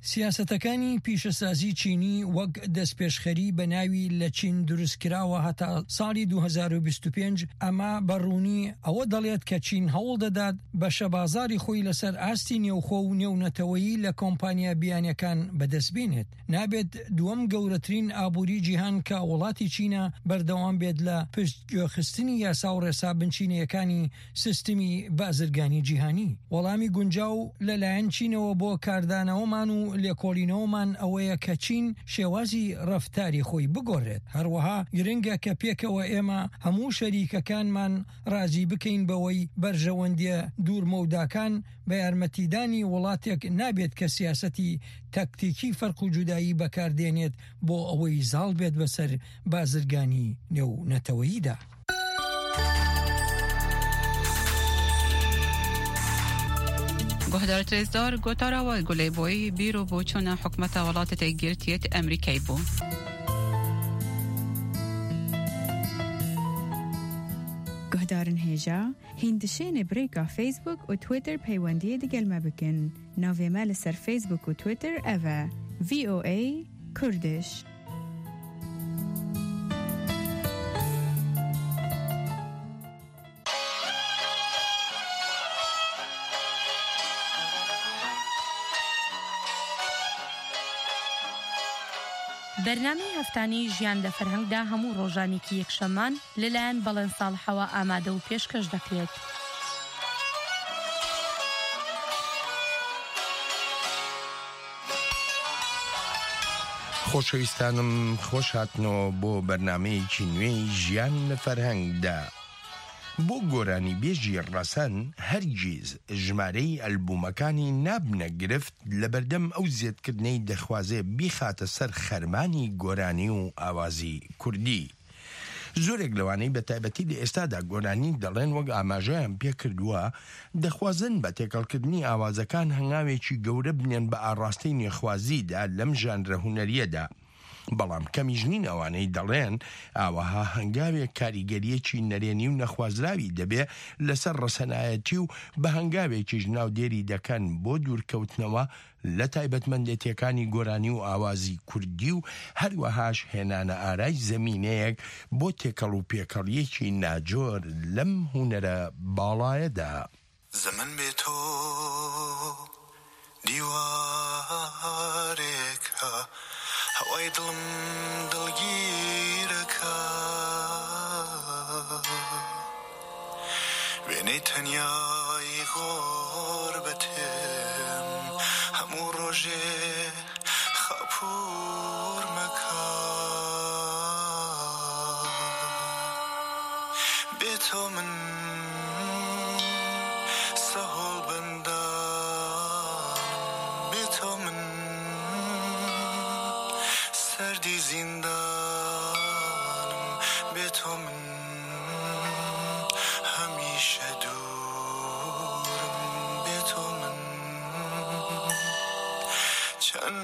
سیاسەتەکانی پیشەسازی چینی وەک دەستپێشخەری بە ناوی لە چین دروستکراوە هەتا ساڵی دوو هەزار و بیست و پێنج ئەمە بەڕوونی ئەوە دەڵێت کە چین هەوڵ دەدات بە شەبازاری خۆی لەسەر ئاستی نێوخۆ و نێونەتەوەیی لە کۆمپانیا بیانیەکان بەدەستبێنێت. نابێت دووەم گەورەترین ئابووری جیهان کە وڵاتی چینە بەردەوام بێت لە پشتگوێخستنی یاسا و ڕێسا بنچینەکانی سیستمی بازرگانی جیهانی. وەڵامی گونجاو لەلایەن چینەوە بۆ کاردانەوەمان و لێکۆڵینەوەمان ئەوەیە کە چین شێوازی ڕەفتاری خۆی بگۆڕێت. هەروەها گرنگە کە پێکەوە ئێمە هەموو شەریکەکانمان رازی بکەین بەوەی بەرژەوەندیە دوورمەوداکان بە یارمەتیدانی وڵاتێک نابێت کە سیاسەتی تاکتیکی فەرق و جودایی بەکاردێنێت بۆ ئەوەی زاڵ بێت بەسەر بازرگانی نێونەتەوەییدا. گۆهدار ترێزدار گۆتاراوە گولەیبۆی بیرۆ بۆ چۆنە حکومەتە وڵاتە گرتیت ئەمریکای بوو. گۆهدارن هێژا هیندشێنێ برێکا فیسبوک و تویتر پەیوەندیە دەگەلمە بکەن. ناوێمە لەسەر فیسبوک و تویتر ئەڤە ڤی ئۆ ئەی کوردش. بەرنامەی هەفتانەی ژیان لە فەرهەنگدا هەموو ڕۆژانێکی یەکشەممان لەلایەن بەڵێن ساڵحەوە ئامادە و پێشکەش دەکرێت. خۆشەویستانم خۆش هاتنەوە بۆ بەرنامەیەکی نوێی ژیان لە فەرهەنگدا. بۆ گۆرانی بێژی ڕەسەن هەرگیز ژمارەی ئەلبومەکانی نابنە گرفت لە بەردەم ئەو زێدکردنەی دەخوازێ بیخاتە سەر خەرمانی گۆرانی و ئاوازی کوردی. زۆرێک لەوانەی بە تایبەتی لە ئێستادا گۆرانی دەڵێن وەک ئاماژەیان پێکردووە دەخوازن بە تێکەڵکردنی ئاوازەکان هەنگاوێکی گەورە بنێن بە ئاڕاستەی نێخوازیدا لەم ژانرە هونەریەدا. بەڵام کەمیش نین ئەوانەی دەڵێن ئاوەها هەنگاوێک کاریگەریەکی نەرێنی و نەخوازراوی دەبێ لەسەر ڕەسەنایەتی و بە هەنگاوێکیش ناودێری دەکەن بۆ دوورکەوتنەوە لە تایبەتمەندێتیەکانی گۆرانی و ئاوازی کوردی و هەروەهاش هێنانە ئارای زەمینەیەک بۆ تێکەڵ و پێکەڵیەکی ناجۆر لەم هونەرە باڵایەدا. زەمن بێ تۆ دیوارێکە هەوای دڵم دڵگیرەکە وێنەی تەنیایی غۆربەتێم هەموو ڕۆژێ خەپوور مەکە بێ تۆ من سەهۆڵ بەندانم بێ تۆ من سەردی زیندانم بێ تۆ من هەمیشە دوورم بێ تۆ من چەند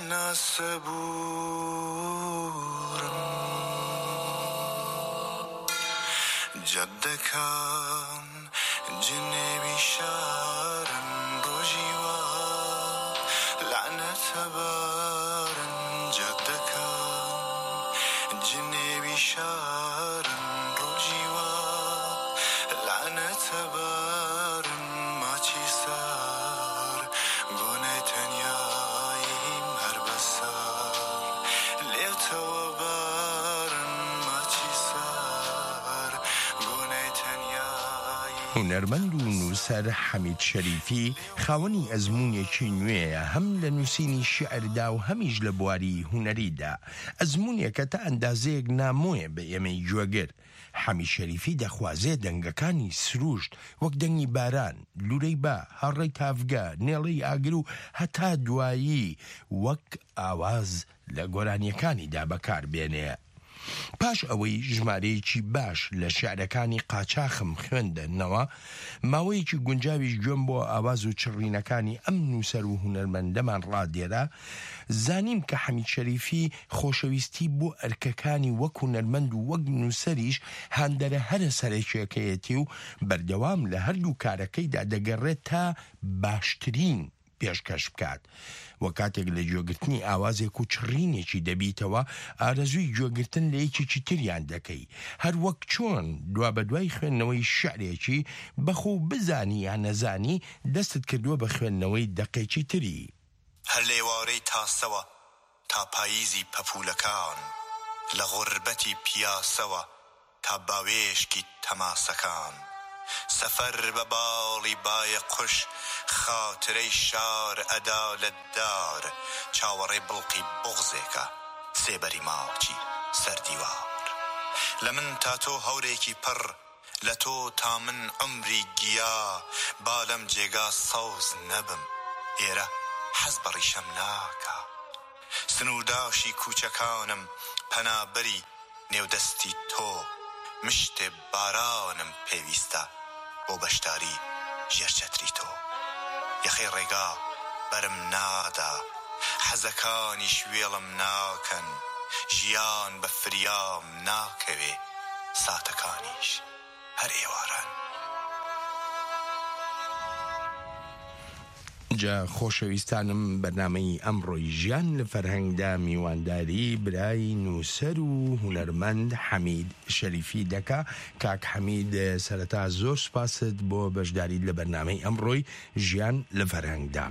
ناسەبورم جەدەکان جنێوی شارن ڕۆژی وا لعنەتە بارن جەدەکان جنێوی شارن ڕۆژی وا لعنەتە بارن ماچی سار بۆنای تەنیاییم هەر بەسار لێوتەوە بارن ماچی سار بۆنای تەنیایی. هونەرمەند و نووسەر حەمید شەریفی خاوەنی ئەزمونێکی نوێیە هەم لە نووسینی شیعردا و هەمیش لە بواری هونەریدا. ئەزمونێکە تا ئەندازەیەک نامۆیە بە ئێمەی گوێگر. حەمید شەریفی دەخوازێ دەنگەکانی سروشت وەک دەنگی باران، لورەی با، هەڕەی تافگا، نێڵەی ئاگر و هەتا دوایی وەک ئاواز لە گۆرانیەکانیدا بەکاربێنێ. پاش ئەوەی ژمارەیەکی باش لە شیعرەکانی قاچاخم خوێندنەوە ماوەیەکی گونجاویش گوێم بۆ ئاواز و چڕینەکانی ئەم نووسەر و هونەرمەندەمان ڕادێرا زانیم کە حەمید شەریفی خۆشەویستی بۆ ئەرکەکانی وەک هونەرمەند و وەک نووسەریش هاندەرە هەرە سەرەکیەکەیەتی و بەردەوام لە هەردوو کارەکەیدا دەگەڕێت تا باشترین پێشکەش بکات وە کاتێک لە گوێگرتنی ئاوازێک و چڕینێکی دەبیتەوە ئارەزووی گوێگرتن لە یەکێکی تریان دەکەی هەر وەک چۆن دوا بە دوای خوێندنەوەی شعرێکی بەخۆ بزانی یان نەزانی دەستت کردووە بە خوێندنەوەی دەقێکی تری هەر لێوارەی تاسەوە تا پاییزی پەپولەکان لە غوربەتی پیاسەوە تا باوێشکی تەماسەکان سەفەر بە باڵی بایە قوش خاترەی شار ئەدا لە دار چاوەڕێ بڵقی بغزێکە سێبەری ماچی سەردیوار لە من تا تۆ هەورێکی پڕ لە تۆ تا من عمری گیا با لەم جێگا سەوز نەبم ئێرە حەز بە ڕیشەم ناکە سنورداشی کوچەکانم پەنابەری نێودەستی تۆ مشتێ بارانم پێویستە بۆ بەشداری ژێرچەتری تۆ یەخەی ڕێگا بەرم نادا حەزەکانی شوێڵم ناکەن ژیان بە فریام ناکەوێ ساتەکانیش هەر ئێواران جا خۆشەویستانم بەرنامەی ئەمڕۆی ژیان لە فەرهەنگدا میوانداری برای نووسەر و هونەرمەند حەمید شەریفی دەکا کاک حەمید سەرەتا زۆر سپاست بۆ بەشداریت لە بەرنامەی ئەمڕۆی ژیان لە فەرهەنگدا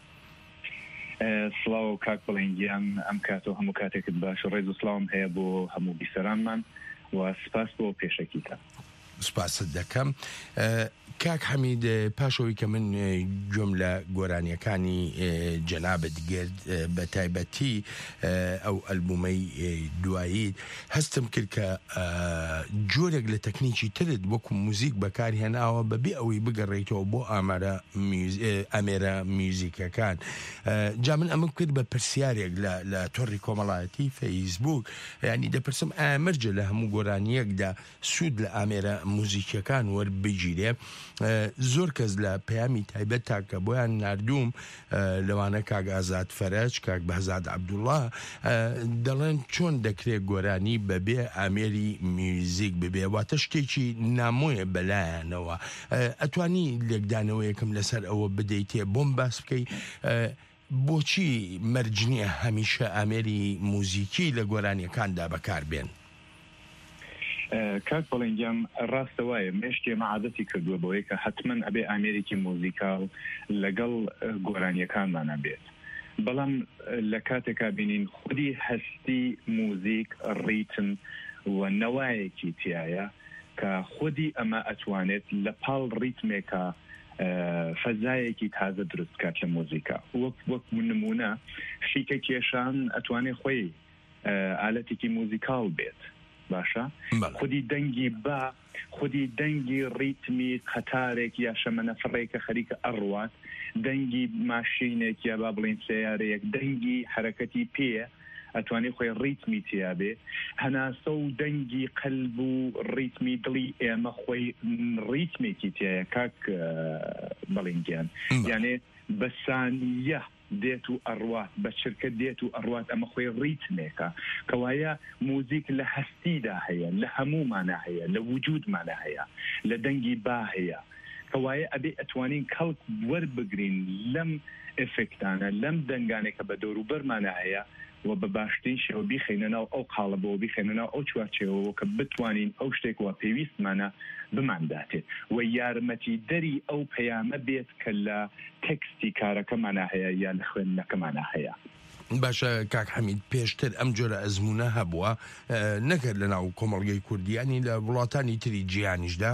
سڵاو و کاک بڵێنگیان ئەم کاتۆ هەموو کاتێکت باش ڕێز و سڵاوم هەیە بۆ هەموو بیسەرانمان و سپاس بۆ پێشەکیتە سپاست دەکەم کاک حەمید پاشەوەی کە من گوێم لە گۆرانیەکانی جەنابەت گرت بە تایبەتی ئەو ئەلبومەی دواییت هەستم کرد کە جۆرێک لە تەکنیکی ترت وەکو موزیک بەکاری هێناوە بەبێ ئەوەی بگەڕێیتەوە بۆ ئامارە ئەمێرە میوزیکەکان جا من ئەمە کرد بە پرسیارێک لە تۆڕی کۆمەڵایەتی فەیسبوک ینی دەپرسم ئامرجە لە هەموو گۆرانیەکدا سوود لە ئامێرە موزیکەکان وەربگیرێ زۆر کەس لە پەیامی تایبەت تاکە بۆیان نردوم لەوانە کاک ئازاد فەرەج کاک بەهزاد عەبدوڵڵا دەڵێن چۆن دەکرێت گۆرانی بەبێ ئامێری میوزیک ببێ واتە شتێکی نامۆیە بەلایەنەوە ئەتوانی لێکدانەوەیەکم لەسەر ئەوە بدەیتێ بۆم باس بکەی بۆچی مەرجنیە هەمیشە ئامێری موزیکی لە گۆرانیەکاندا بەکاربێن کاک بەڵێنگیان ڕاستە وایە مێشتێ مەعادەتی کردووە بەوەی کە حتمەن ئەبێ ئامێرێکی موزیکال لەگەڵ گۆرانیەکانمانە بێت بەڵام لە کاتێکا بینین خودی هەستی موزیک ڕیتم و نەوایەکی تایە کە خودی ئەمە ئەتوانێت لە پاڵ ڕیتمێکە فەزایەکی تازە دروست کات لە موزیکا وەک وەک نمونە شیکە کێشان ئەتوانێت خۆی ئالەتێکی موزیکال بێت باشە خودی دەنگی با خودی دەنگی ڕیتمی قەتارێک یا شەمەنەفڕێکە خەریکە ئەڕوات دەنگی ماشینێک یا با بڵین سیارەیەک دەنگی حرەکەتی پێ ئەتوانێت خۆی ڕیتمی تیابێ هەناسە و دەنگی قەلب و ڕیتمی دڵی ئێمە خۆی ڕیتمێکی تایە کاک بەڵێنگیان یانێ بە سانیە دێت و ئەڕوات بە چرکە دێت و ئەڕوات ئەمە خۆی ڕیتمێکە کەوایە موزیک لە هەستیدا هەیە لە هەمومانە هەیە لە وجودمانە هەیە لە دەنگی با هەیە کەوایە ئەبێ ئەتوانین کەڵک وەربگرین لەم ئفکتانە لەم دەنگانێکە بە دەوروبەرمانە هەیە و بە باشترین شێوە بیخێنەوە ئەو قاڵبەوە بیخێنەوە ئەو چوارچێوەوە کە بتوانین ئەو شتێکەوە پێویستمانە بمانداتێت و یارمەتی دەری ئەو پەیامە بێت کە لە تێکستی کارەکەمانە هەیە یا لە خوێندنەکەمانە هەیە باشە کاک حەمید پێشتر ئەم جۆرە ئەزمونە هەبووە نەکرد لە ناو کۆمەڵگەی کوردیانی لە وڵاتانی تری جیهانیشدا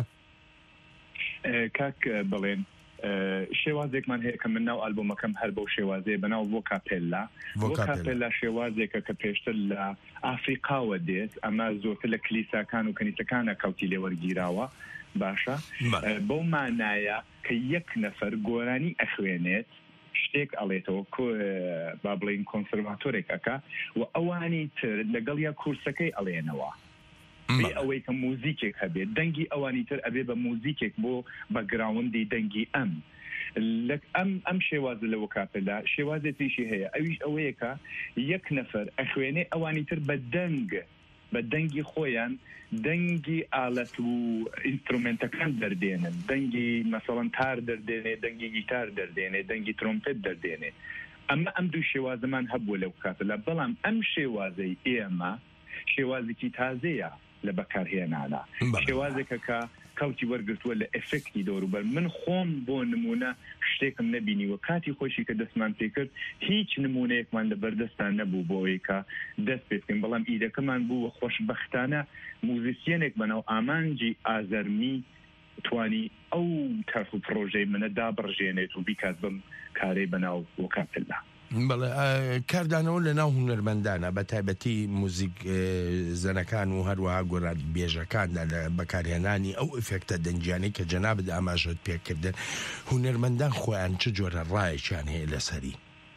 کاک بڵێن شێوازێکمان هەیە کە من ناو ئالبۆمەکەم هەر بەو شێوازەیە بەناو ڤۆکاپێلا ڤۆکاپێلا شێوازێکە کە پێشتر لە ئافریقاوە دێت ئەمە زۆرتر لە کلیساکان و کەنیسەکانە کەوتی لێوەرگیراوە باشە بەو مانایە کە یەک نەفەر گۆرانی ئەخوێنێت شتێک ئەڵێتەوە با بڵین کۆنسەرواتۆرێک ئەکا و ئەوانی تر لەگەڵ یا کورسەکەی ئەڵێنەوە بێ ئەوەی کە موزیکێک هەبێت دەنگی ئەوانی تر ئەبێ بە موزیکێک بۆ بەگراوندی دەنگی ئەم ئەم ئەم شێوازە لە وەکاپێلا شێوازێتیشی هەیە ئەویش ئەوەیە کە یەک نەفەر ئەخوێنێ ئەوانی تر بە دەنگ بە دەنگی خۆیان دەنگی ئالەت و ئینسترومنتەکان دەردێنن، دەنگی مەسەڵەن تار دەردێنێ، دەنگی گیتار دەردێنێ، دەنگی ترۆمپێت دەردێنێ. ئەمە ئەم دوو شێوازەمان هەبووە لەو کاتەدا، بەڵام ئەم شێوازەی ئێمە شێوازێکی تازەیە لە بەکارهێنانە، شێوازێکە کە کەوتی وەرگرتووە لە ئەفێکتی دەوروبەر. من خۆم بۆ نمونە شتێکم نەبینیوە کاتی خۆشی کە دەستمان پێ کرد، هیچ نمونەیەکمان لە بەردەستان نەبوو بۆ ئەوەی کە دەست پێ بکەین، بەڵام ئیدەکەمان بووە خۆشبەختانە موزیسیەنێک بنەو ئامانجی ئازەرمی توانی ئەو تەرخ و پرۆژەی منە دابڕژێنێت و بیکات بم کارەی بەناو وەکاتلا. بەڵێ کاردانەوە لە ناو هونەرمەندانە بە تایبەتی موزیک زەنەکان و هەروەها گۆرانی بێژەکاندا لە بەکارهێنانی ئەو ئفێکتە دەنجیانەی کە جەنابەت ئاماژەت پێکردن، هونەرمەندان خۆیان چ جۆرە ڕایەکیان هەیە لەسەری؟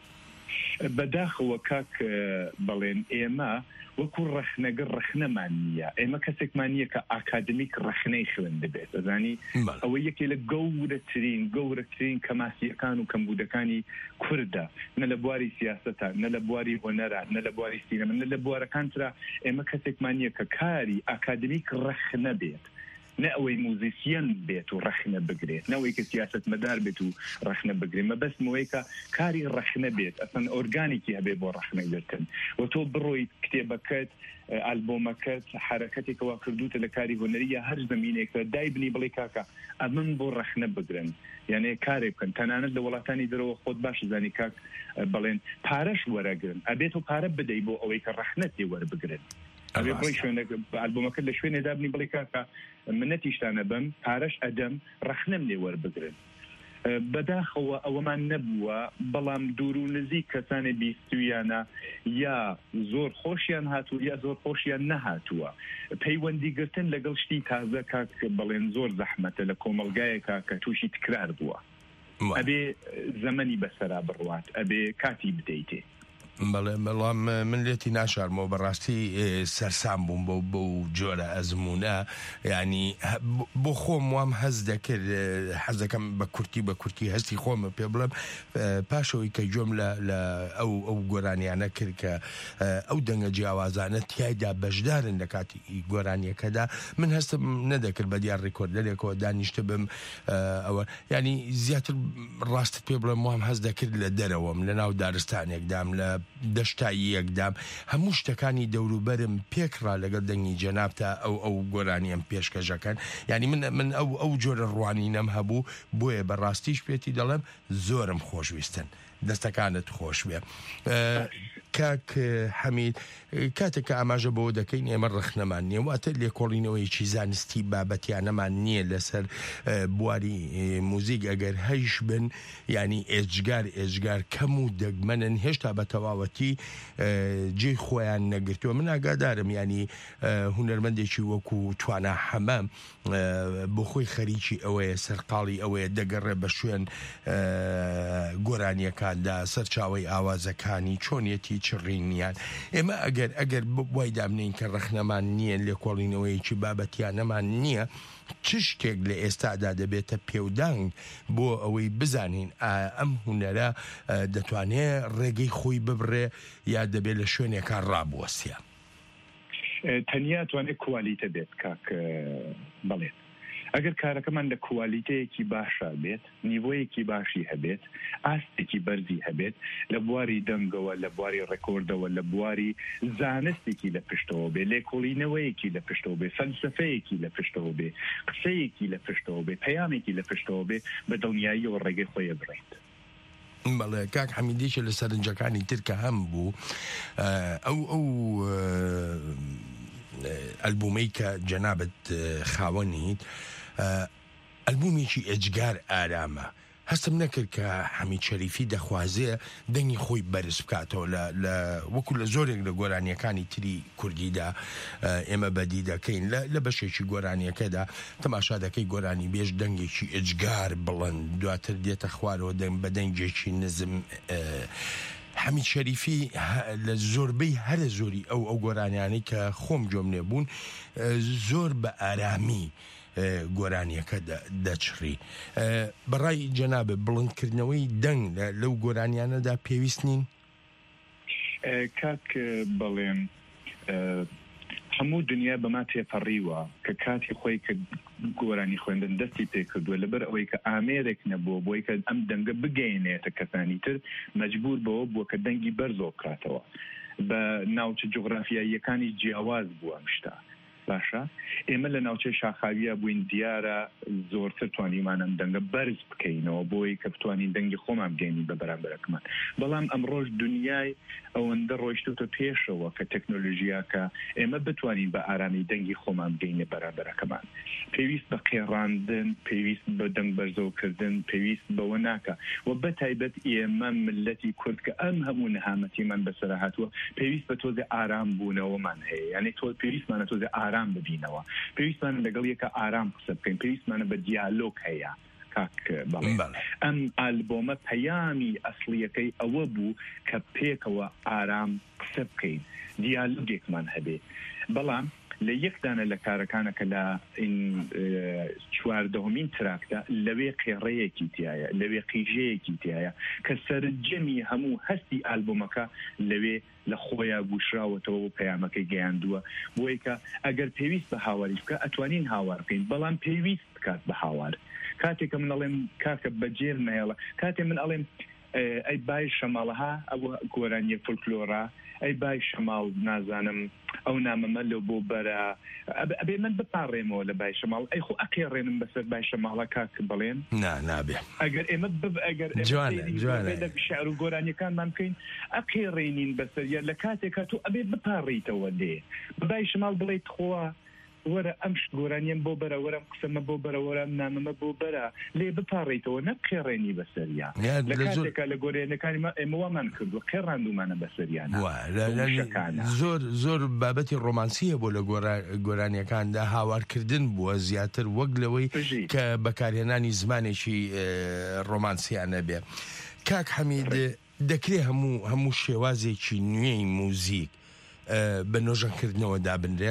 بەداخەوە کاک بەڵێن ئێمە وەکو ڕەخنەگە ڕەخنەمان نییە، ئێمە کەسێکمان نییە کە ئاکادمیک ڕەخنەی خوێن دەبێت. ئەزانی ئەوە یەکێ لە گەورەترین گەورەترین کەماسیەکان و کەمبودەکانی کوردە، نە لە بواری سیاسەتە، نە لە بواری هۆنەرە، نە لە بواری سینەمە، نە لە بوارەکان ترا ئێمە کەسێکمان نییە کە کاری ئاکادمیک ڕەخنە بێت، نە ئەوەی موزیسیەن بێت و ڕەخنە بگرێت، نەوەی کە سیاست مەدار بێت و ڕەخنە بگرێت، مەبەستمەوەی کە کاری ڕەخنە بێت، ئەسەن ئۆرگانیکی هەبێ بۆ ڕەخنەگرتن. و تۆ بڕۆیت کتێبەکەت، ئالبۆمەکەت، حرەکەتێکەوە کردوتە لە کاری هۆنەری یا هەر زمینێکە دایبنی بڵێ کاکە ئەمن بۆ ڕەخنە بگرن، یعنی کارێک بکەن. تەنانەت لە وڵاتانی دەرەوە خۆت باش زانی کاک بڵێن پارەش وەرەگرن، ئەبێت و پارە بدەی بۆ ئەوەی کە ڕەخنەتی وەربگرن. ئەوێ بڵی شوێنە ئالبۆمەکە لە شوێنێ دابنی بڵێ کاکە منەتیشتانە بم پارەش ئەدەم ڕەخنەم لێ وەربگرن. بەداخەوە ئەوەمان نەبووە، بەڵام دوور و نزیک کەسانی بیستویانە یا زۆر خۆشیان هاتووە یا زۆر خۆشیان نەهاتووە. پەیوەندیگرتن لەگەڵ شتی تازە کاک بڵێن زۆر زەحمەتە لە کۆمەلگایەکە کە تووشی تکرار بووە، ئەبێ زەمەنی بەسەرا بڕوات، ئەبێ کاتی بدەیتێ. بەڵێ بەڵام من لێتی ناشارمەوە بەڕاستی سەرسام بووم بۆ بۆ جۆرە ئەزمونە، ینی بۆ خۆم وام هەز دەکرد حەز دەکەم بە کورتی بە کورتی هەستی خۆمە پێ بڵێم پاشەوەی کە گوێم لە ئەو ئەو گۆرانیانە کرد کە ئەو دەنگە جیاوازانە تیایدا بەشدارن لە کاتی گۆرانیەکەدا، من هەستم نەدەکرد بە دیار ڕێکۆردەرێکەوە دانیشتە بم ئەوە، ینی زیاتر ڕاستت پێ بڵێم وام هەز دەکرد لە دەرەوەم لە ناو دارستانێکدام لە دەشتایی یەکدام هەموو شتەکانی دەوروبەرم پێکڕا لەگەڵ دەنگی جەناب تا ئەو ئەو گۆرانیم پێشکەشەکەن، ینی من من ئەو ئەو جۆرە ڕوانینەم هەبوو، بۆیە بەڕاستیش پێتی دەڵێم زۆرم خۆشویستن، دەستەکانت خۆش بێ. کاک حەمید کاتێک کە ئاماژە بەوە دەکەین ئێمە ڕەخنەمان نییە، واتە لێکۆڵینەوەیکی زانستی بابەتیانەمان نییە لەسەر بواری موزیک، ئەگەر هەیش بن ینی ئێجگار ئێجگار کەم و دەگمەنن، هێشتا بە تەواوەتی جێی خۆیان نەگرتووە. من ئاگادارم ینی هونەرمەندێکی وەکو توانە حەمام بۆ خۆی خەریکی ئەوەیە، سەرقاڵی ئەوەیە دەگەڕێ بە شوێن گۆرانیەکاندا سەرچاوی ئاوازەکانی چۆنیەتی چڕینیان. ئێمە ئەگەر ئەگەر وای دامنین کە ڕەخنەمان نییە، لێکۆڵینەوەیکی بابەتیانەمان نییە، چ شتێک لە ئێستادا دەبێتە پێودانگ بۆ ئەوەی بزانین ئەم هونەرە دەتوانێت ڕێگەی خۆی ببڕێ یا دەبێت لە شوێنێکان ڕابوەسیە؟ تەنیا توانێت کوالیتە بێت کاک بڵێت. ئەگەر کارەکەمان لە کوالیتەیەکی باشە بێت، نیڤۆیەکی باشی هەبێت، ئاستێکی بەرزی هەبێت، لە بواری دەنگەوە، لە بواری ڕێکۆردەوە، لە بواری زانستێکی لە پشتەوە بێ، لێکۆڵینەوەیەکی لە پشتەوە بێ، فەلسفەیەکی لە پشتەوە بێ، قسەیەکی لە پشتەوە بێ، پەیامێکی لە پشتەوە بێ، بە دڵنیاییەوە ڕێگەی خۆی بڕێت. بەڵێ کاک حەمیدیشە لە سەرنجەکانی ترکە هەم بوو ئەو ئەو ئەلبومەی کە جەنابەت خاوەنیت ئەلبومێکی ئەجگار ئارامە، هەستم نەکرد کە حەمید شەریفی دەخوازێ دەنگی خۆی بەرز بکاتەوە لە وەکو لە زۆرێک لە گۆرانیەکانی تری کوردیدا ئێمە بەدی دەکەین لە بەشێکی گۆرانیەکەدا تەماشا دەکەی گۆرانی بێژ دەنگێکی ئەجگار بڵند، دواتر دێتە خوارەوە دەنگ بە دەنگێکی نزم. حەمید شەریفی لە زۆربەی هەرە زۆری ئەو ئەو گۆرانیانی کە خۆم جۆم نێبوون زۆر بە ئارامی گۆرانیەکە دەچڕی. بەڕای جەنابێ بڵندکردنەوەی دەنگ لەو هەموو دنیا بەما تێپەڕیوە کە کاتی خۆی کە گۆرانی خوێندن دەستی پێ کردووە لەبەر ئەوەی کە ئامێرێک نەبووە بۆی کە ئەم دەنگە بگەینێتە کەسانی تر مەجبور بەوە بووە کە دەنگی بەرزۆ بکاتەوە بە ناوچە جوغرافیاییەکانی جیاواز بووە مشتا باشە ئێمە لە ناوچەی شاخاویە بووین دیارە زۆرتر توانیمان ئەم دەنگە بەرز بکەینەوە بۆی کە بتوانین دەنگی خۆمان بگەینی بە بەرامبەرەکەمان بەڵام ئەمڕۆژ دنیای ئەوەندە ڕۆیشتوتە پێشەوە کە تەکنۆلۆژیاکە ئێمە بتوانین بە ئارامی دەنگی خۆمان بگەینە بەرامبەرەکەمان پێویست بە قێڕاندن پێویست بە دەنگ بەرزەوکردن پێویست بەوە ناکە و بەتایبەت ئێمە ملەتی کورد کە ئەم هەموو نەهامەتیمان بەسەرە هاتووە پێویست بە تۆزێ ئارام بوونەوەمان هەیە یعنی تۆ پێویستمانە تۆزێ ئارام ببینەوە پێویستمانە لەگەڵ یەکە ئارام قسە بکەین پێویستمانە بە دیالۆگ هەیە کاک بەڵێ ئەم ئالبۆمە پەیامی ئەسڵیەکەی ئەوە بوو کە پێکەوە ئارام قسە بکەین دیالۆگێکمان هەبێ بەڵام لە یەکدانە لە کارەکانەکە لە چواردەهەمین تراکدا لەوێ قێڕەیەکی تایە لەوێ قیژەیەکی تایە کە سەرجەمی هەموو هەستی ئالبۆمەکە لەوێ لە خۆیان گوشراوەتەوە و پەیامەکەی گەیاندووە بۆی کە ئەگەر پێویست بە هاواری بکە ئەتوانین هاوار بکەین بەڵام پێویست بکات بە هاوار کاتێککە من ئەڵێم کاکە بەجێر نایڵە کاتێ من ئەڵێم ئەی بای شەماڵها ئەو گۆرانیە فولکلۆرا ئەی بای شەماڵ نازانم ئەو نامەمە لە بۆ بەرە ئەبێ من بپارڕێمەوە لە بای شەماڵ ئەی خۆ ئەقێڕێنم بەسەر بای شەماڵە کاک بڵێن نا نابێ ئەگەر ئێمە ئەگەر لە شعر و گۆرانیەکانمان بکەین ئەقێڕێنین بەسەریە لە کاتێکە تو ئەبێ بپارڕیتەوە لێ بای شەماڵ بڵێیت خۆوە وەرە ئەمش گۆرانیان بۆ بەرە وەرەم قسەمە بۆ بەرە وەرەم نامەمە بۆ بەرە لێ بپارڕیتەوە نە قێڕێنی بەسەریە لە کاتێکە لە گۆرانیەکانی ئێمە وامان کردووە قێڕاندومانە بەسەریان زۆر زۆر بابەتی ڕۆمانسیە بۆ لە گۆرانیەکاندا هاوارکردن بووە زیاتر وەک لەوەی کە بەکارهێنانی زمانێکی ڕۆمانسیانە بێ کاک حەمید دەکرێت هەموو هەموو شێوازێکی نوێی موزیک بە نۆژەنکردنەوە دابنرێ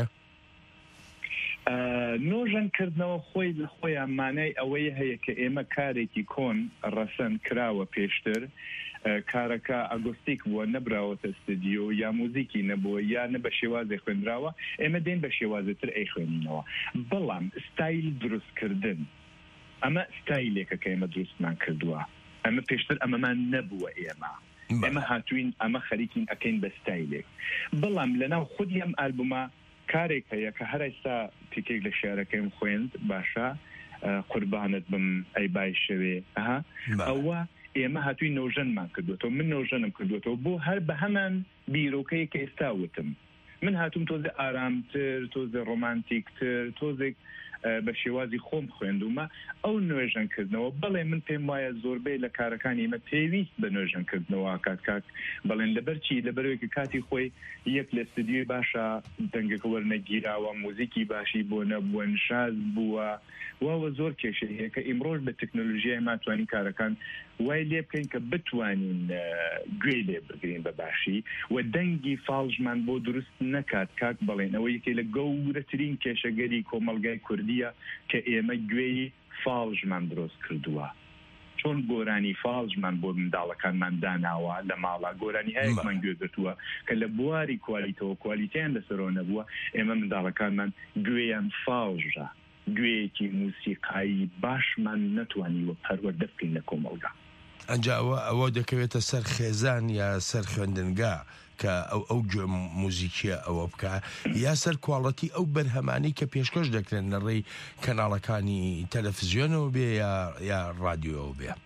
نۆژەنکردنەوە خۆی لە خۆیان مانای ئەوەی هەیە کە ئێمە کارێکی کۆن ڕەسەن کراوە پێشتر کارەکە ئەگۆستیک بووە نەبراوەتە استودیۆ یا موزیکی نەبووە یا نە بە شێوازێ خوێنراوە ئێمە دێن بە شێوازتر ئەی خوێنینەوە بەڵام ستایل دروستکردن ئەمە ستایلێکە کە ئێمە دروستمان کردووە ئەمە پێشتر ئەمەمان نەبووە ئێمە ئێمە هاتوین ئەمە خەریکین ئەکەین بە ستایلێک بەڵام لەناو خودی ئەم ئالبومە کارێک هەیە کە هەر ئێستا تیکێک لە شێعرەکەیم خوێند باشە قوربانت بم ئەی بای شەوێ ئەها ئەوە ئێمە هاتووی نۆژەنمان کردوێتەوە من نۆژەنم کردوێتەوە بۆ هەر بە هەمان بیرۆکەی کە ئێستا وتم من هاتووم تۆزێ ئارامتر تۆزێ ڕۆمانتیکتر تۆزێک بە شێوازی خۆم خوێندومە ئەو نوێژەنکردنەوە بەڵێ من پێم وایە زۆربەی لە کارەکانی ئێمە پێویست بە نوێژەنکردنەوە کات کات بەڵێن لەبەر چی لەبەرەوەی کاتی خۆی یەک لە استودیۆی باشە دەنگەکە وەرنەگیراوە موزیکی باشی بۆ نەبووە نشاز بووە واوە زۆر کێشە هەیە کە ئیمڕۆژ بە تەکنۆلۆژیای ماتوانین کارەکان وای لێ بکەین کە بتوانین گوێ لێ بگرین بە باشی و دەنگی فاڵژمان بۆ دروست نەکات کاک بڵێن ئەوە یەکێ لە گەورەترین کێشەگەری کۆمەڵگای کوردیە کە ئێمە گوێی فاڵژمان دروست کردووە چۆن گۆرانی فاڵژمان بۆ منداڵەکانمان داناوە لە ماڵا گۆرانی هەیەکمان گوێگرتووە کە لە بواری کوالیتەوە کوالیتیان لەسەرەوە نەبووە ئێمە منداڵەکانمان گوێیان فاڵژە گوێیەکی موسیقایی باشمان نەتوانیوە پەروەردە بکەین لە کۆمەڵگا ئەنجاوە ئەوە دەکەوێتە سەر خێزان یا سەر خوێندنگا کە ئەو ئەو گوێ موزیکیە ئەوە بکە یا سەر کواڵەتی ئەو بەرهەمانی کە پێشکەش دەکرێن لە ڕێی کەناڵەکانی تەلەڤیزیۆنەوە بێ یا رادیۆەوە بێ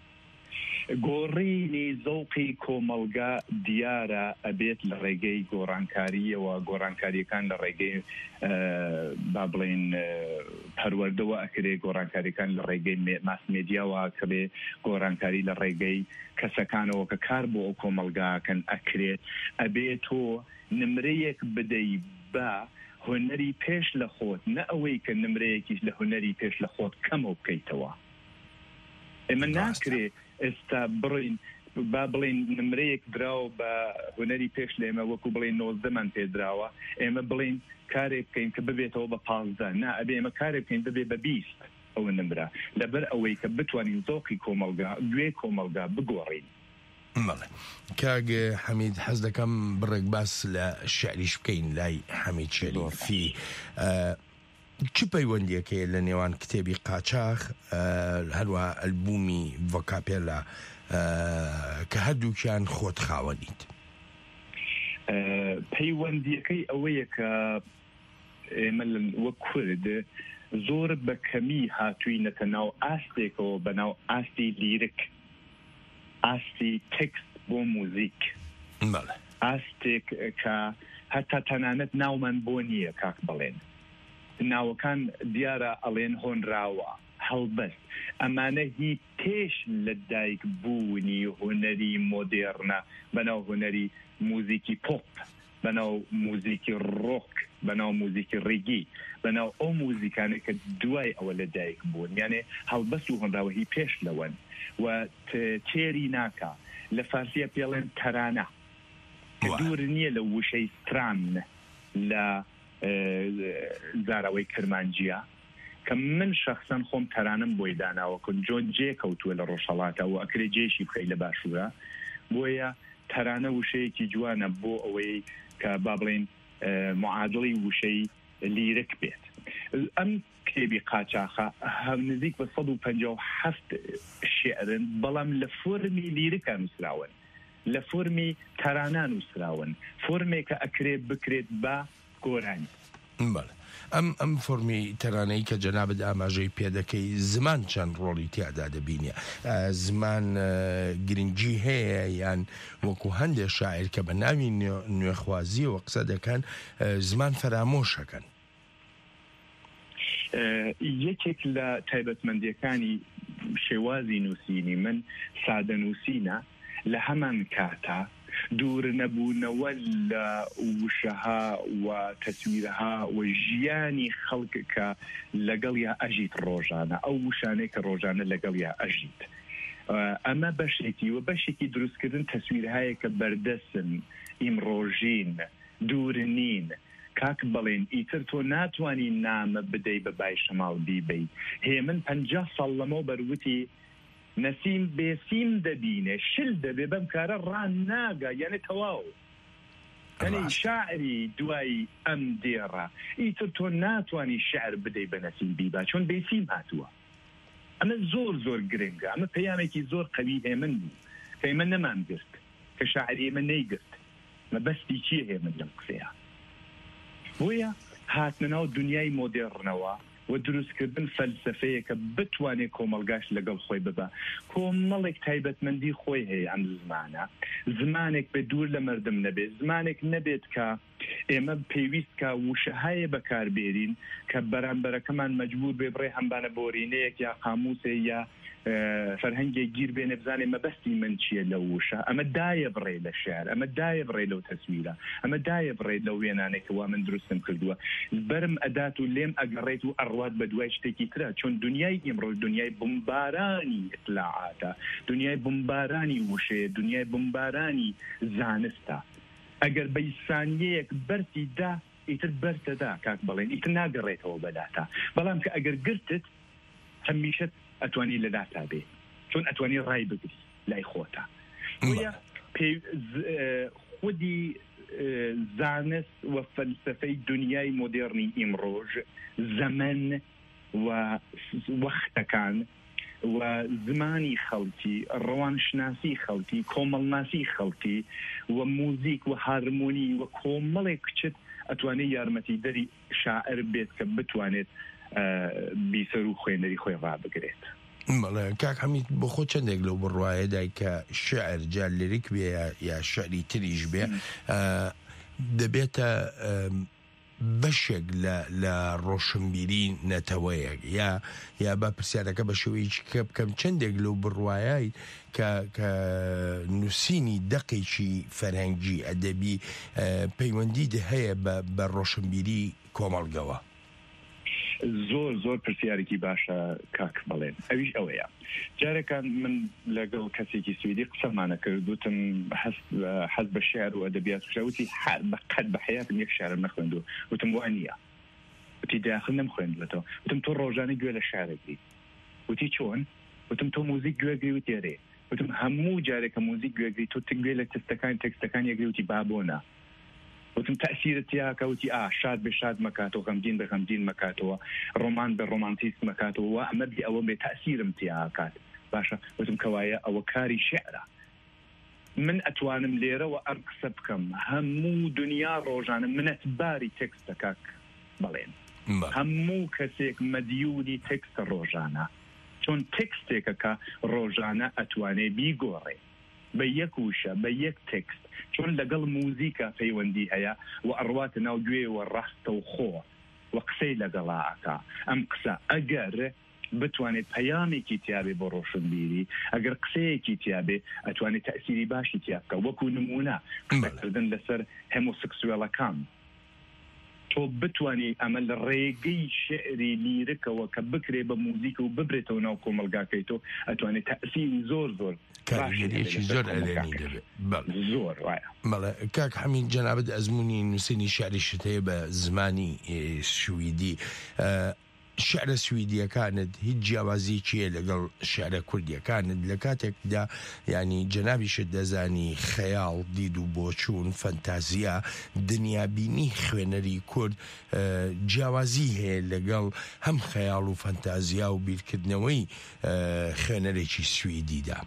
گۆڕینی زەوقی کۆمەڵگا دیارە ئەبێت لە ڕێگەی گۆڕانکاریەوە گۆڕانکاریەکان لە ڕێگەی با بڵێن پەروەردەوە ئەکرێ گۆڕانکاریەکان لە ڕێگەی ماسمێدیاوە کە بێ گۆڕانکاری لە ڕێگەی کەسەکانەوە کە کار بۆ ئەو کۆمەڵگاکەن ئەکرێت ئەبێت تۆ نمرەیەک بدەی بە هۆنەری پێش لە خۆت نە ئەوەی کە نمرەیەکیش لە هۆنەری پێش لە خۆت کەمەوە بکەیتەوە ئێمە ناکرێت ئێستا بڕین با بڵین نمرەیەک دراوە بە هۆنەری پێش لە ئێمە وەکو بڵین نۆزدەمان پێدراوە ئێمە بڵین کارێک بکەین کە ببێتەوە بە پازدە نا ئەبێ ئێمە کارێک بکەین ببێ بە بیست ئەوە نمرە لەبەر ئەوەی کە بتوانین زۆقی کۆمەڵگا گوێ کۆمەڵگا بگۆڕین مەڵێ کاگ حەمید حەز دەکەم بڕێک باس لە شعریش بکەین لای حەمید شەریفی چ پەیوەندیەکەیە لە نێوان کتێبی قاچاق هەروە ئەلبومی ڤۆکاپێلا کە هەردووکیان خۆت خاوەنیت؟ پەیوەندیەکەی ئەوەیە کە ئێمە وەک کورد زۆر بە کەمی هاتووینەتە ناو ئاستێکەوە بە ناو ئاستی لیرک، ئاستی تێکست بۆ موزیک، ئاستێک کە هەتا تەنانەت ناومان بۆ نییە کاک بڵێن، ناوەکان دیارە ئەڵێن هۆنراوە هەڵبەست، ئەمانە هی پێش لە دایک بوونی هوەری مۆدێرنە بەناو هوەری موزیکی پۆپ، بەناو موزیکی ڕۆک، بەناو موزیکی ڕێگی، بەناو ئەو موزیکانە کە دوای ئەوە لە دایک بوون، یانێ هەڵبەست و هۆنراوە هی پێش لەوەن و تێری ناکە. لە فارسیە پێڵێن تەرانە کە دوور نییە لە وشەی ستران لە زاراوەی کرمانجیە کە من شخصان خۆم تەرانم بۆی داناوەکن جۆن جێ کەوتووە لە ڕۆژهەڵاتە و ئەکرێ جێشی بخەی لە باشوورە، بۆیە تەرانە وشەیەکی جوانە بۆ ئەوەی کە با بڵێن معادڵی وشەی لیرک بێت. ئەم کتێبی قاچاقە هەم نزیک بە سەد و پەنجا و هەفت شێعرن، بەڵام لە فۆرمی لیرکە نووسراون، لە فۆرمی تەرانە نووسراون، فۆرمێکە ئەکرێ بکرێت بە گۆرانی. بەڵێ ئەم ئەم فۆرمی تەرانەی کە جەنابەت ئاماژەی پێدەکەی زمان چەند ڕۆڵی تیادا دەبینێ؟ زمان گرنگی هەیە یان وەکو هەندێک شاعر کە بە ناوی نوێخوازیەوە قسە دەکەن زمان فەرامۆشەکەن؟ یەکێک لە تایبەتمەندیەکانی شێوازی نووسینی من سادە نووسینە لە هەمان کاتە دوور نەبوونەوە لە وشەها و تەسویرەها و ژیانی خەڵک کە لەگەڵ یا ئەژیت ڕۆژانە، ئەو وشانەی کە ڕۆژانە لەگەڵ یا ئەژیت. ئەمە بەشێکی و بەشێکی دروستکردن تەسویرهایە کە بەردەسن، ئیمڕۆژین، دوور نین. کاک بڵێن ئیتر تۆ ناتوانانی نامە بدەی بە بای شەماڵ بیبەیت. هێمن پەنجا ساڵ لەمەوە بەروتی نەسیم بێسیم دەبینێ شل دەبێ بەم کارە ڕان ناگا، یعنی تەواو، یعنی شاعری دوای ئەم دێڕە ئیتر تۆ ناتوانانی شعر بدەی بە نەسیم بیبا چۆن بێسیم هاتووە. ئەمە زۆر زۆر گرنگە، ئەمە پەیامێکی زۆر قەوی هێمن بوو کە ئێمە نەمان گرت، کە شاعری ئێمە نەیگرت. مە بەستی چیە هێمن لەم قسەیە؟ بۆیە هاتنەوە دنیای مۆدێڕنەوە و دروستکردن فەلسفەیە کە بتوانێت کۆمەڵگاش لەگەڵ خۆی ببە. کۆمەڵێک تایبەتمەندی خۆی هەیە ئەم زمانە، زمانێک بە دوور لە مردم نەبێت، زمانێک نەبێت کە ئێمە پێویست کە وشەهایە بەکاربێرین کە بەرامبەرەکەمان مەجبور بێ بڕێ هەمبانە بۆرینەیەک یا قاموسێ یا فەرهەنگێک گیر بێنێ بزانێ مەبەستی من چییە لە وشە. ئەمە دایە بڕێ لە شێعر، ئەمە دایە بڕێ لەو تەسویرە، ئەمە دایە بڕێ لەو وێنانێکە وا من دروستم کردووە. بەرم ئەدات و لێم ئەگەڕێت و ئەڕوات بە دوای شتێکی ترە، چۆن دنیای ئێمڕۆ دنیای بمبارانی ئیطلاعاتە، دنیای بمبارانی وشەیە، دنیای بمبارانی زانستە. ئەگەر بە سانیەیەک بەرتی دا ئیتر بەرتەدا کاک بڵێن ئیتر ناگەڕێتەوە بەداتا، بەڵام کە ئەگەر گرتت هەمیشە ئەتوانی لەداتا بێ، چۆن ئەتوانی ڕای بگری لای خۆتە. خودی زانست و فەلسفەی دنیای مۆدێڕنی ئیمڕۆژ زەمن و وەختەکان و زمانی خەڵکی، ڕەوانشناسی خەڵکی، کۆمەڵناسی خەڵکی و موزیک و هارمۆنی و کۆمەڵێک کچت ئەتوانێت یارمەتی دەری شاعر بێت کە بتوانێت بیسەر و خوێنەری خۆی ڕابگرێت. بەڵێ کاک حەمید بۆ خۆ چەندێک لەو بڕواایەدای کە شعر جا لیریک بێ یا شعری تریش بێ دەبێتە بەشێک لە ڕۆشنبیری نەتەوەیەک یا یا با پرسیارەکە بە شێوەیەکی کە بکەم چەندێک لەو بڕواایی کە نووسینی دەقێکی فەرهەنگی ئەدەبی پەیوەندی هەیە بە ڕۆشنبیری کۆمەڵگەوە؟ زۆر زۆر پرسیارێکی باشە کاک بڵێن. ئەویش ئەوەیە جارێکان من لەگەڵ کەسێکی سویدی قسەمانە کرد وتم حەز بە شێعر و ئەدەبیات وشەوتی قەت بە حەیاتم یەک شێعر نەخوێندووە. وتم وە نییە، وتی داخل نەمخوێندێتەوە. وتم تۆ ڕۆژانە گوێ لە شێعرەگری؟ وتی چۆن؟ وتم تۆ موزیک گوێگری؟ وتی ئەرێ. وتم هەموو جارێکە موزیک گوێگری تۆ تگوێ لە تستەکانی تێکستەکان یەکگرێتی بابۆنە وتم تأثیرت تیاکەوتی ئا شاد بە شاد مەکاتەوە غەمگین بە غەمگین مەکاتەوە ڕۆمان بە ڕۆمانتیسم مەکاتەوە و ئەمە بێ ئەوە بێ تأثیرم تیاکات باشە وتم کەوایە ئەوە کاری شعرە من ئەتوانم لێرەوە ئەم قسە بکەم هەموو دنیا ڕۆژانە منەتباری تێکستەکە بڵێن هەموو کەسێک مەدیونی تێکستە ڕۆژانە چۆن تێکستێکەکە ڕۆژانە ئەتوانێ بیگۆڕێ بە یەک وشە بە یەک تێکست چۆن لەگەڵ موزیکە پەیوەندی هەیە و ئەڕواتە ناو گوێوە ڕاستە و خۆ و قسەی لەگەڵاکە ئەم قسە ئەگەر بتوانێت پەیامێکی تیابێ بۆ ڕۆشنبیری ئەگەر قسەیەکی تیابێ ئەتوانێت تەئسیری باشی تیابکە وەکو نمونە قسەکردن لەسەر هۆمۆسێکسوێڵەکان تۆ بتوانی ئەمە لە ڕێگەی شعری لیرکەوە کە بکرێ بە موزیک و ببرێتەوە ناو کۆمەلگاکەی تۆ ئەتوانێت تەئسیری زۆر زۆر کارگەریەکی زۆر ئەلێنی دەبێت زۆر وایە بەڵێ کاک حەمید جەنابەت ئەزمموی نووسینی شعری شتەیە بە زمانی سویدی شعرە سویدیەکانت هیچ جیاوازی چیە لەگەڵ شعرە کوردیەکانت لە کاتێکدا ینی جەنابیشت دەزانی خەیاڵ دید و بۆچوون فەنتازیا دنیابینی خوێنەری کورد جیاوازی هەیە لەگەڵ هەم خەیاڵ و فەنتازیا و بیرکردنەوەی خوێنەرێکی سویدیدا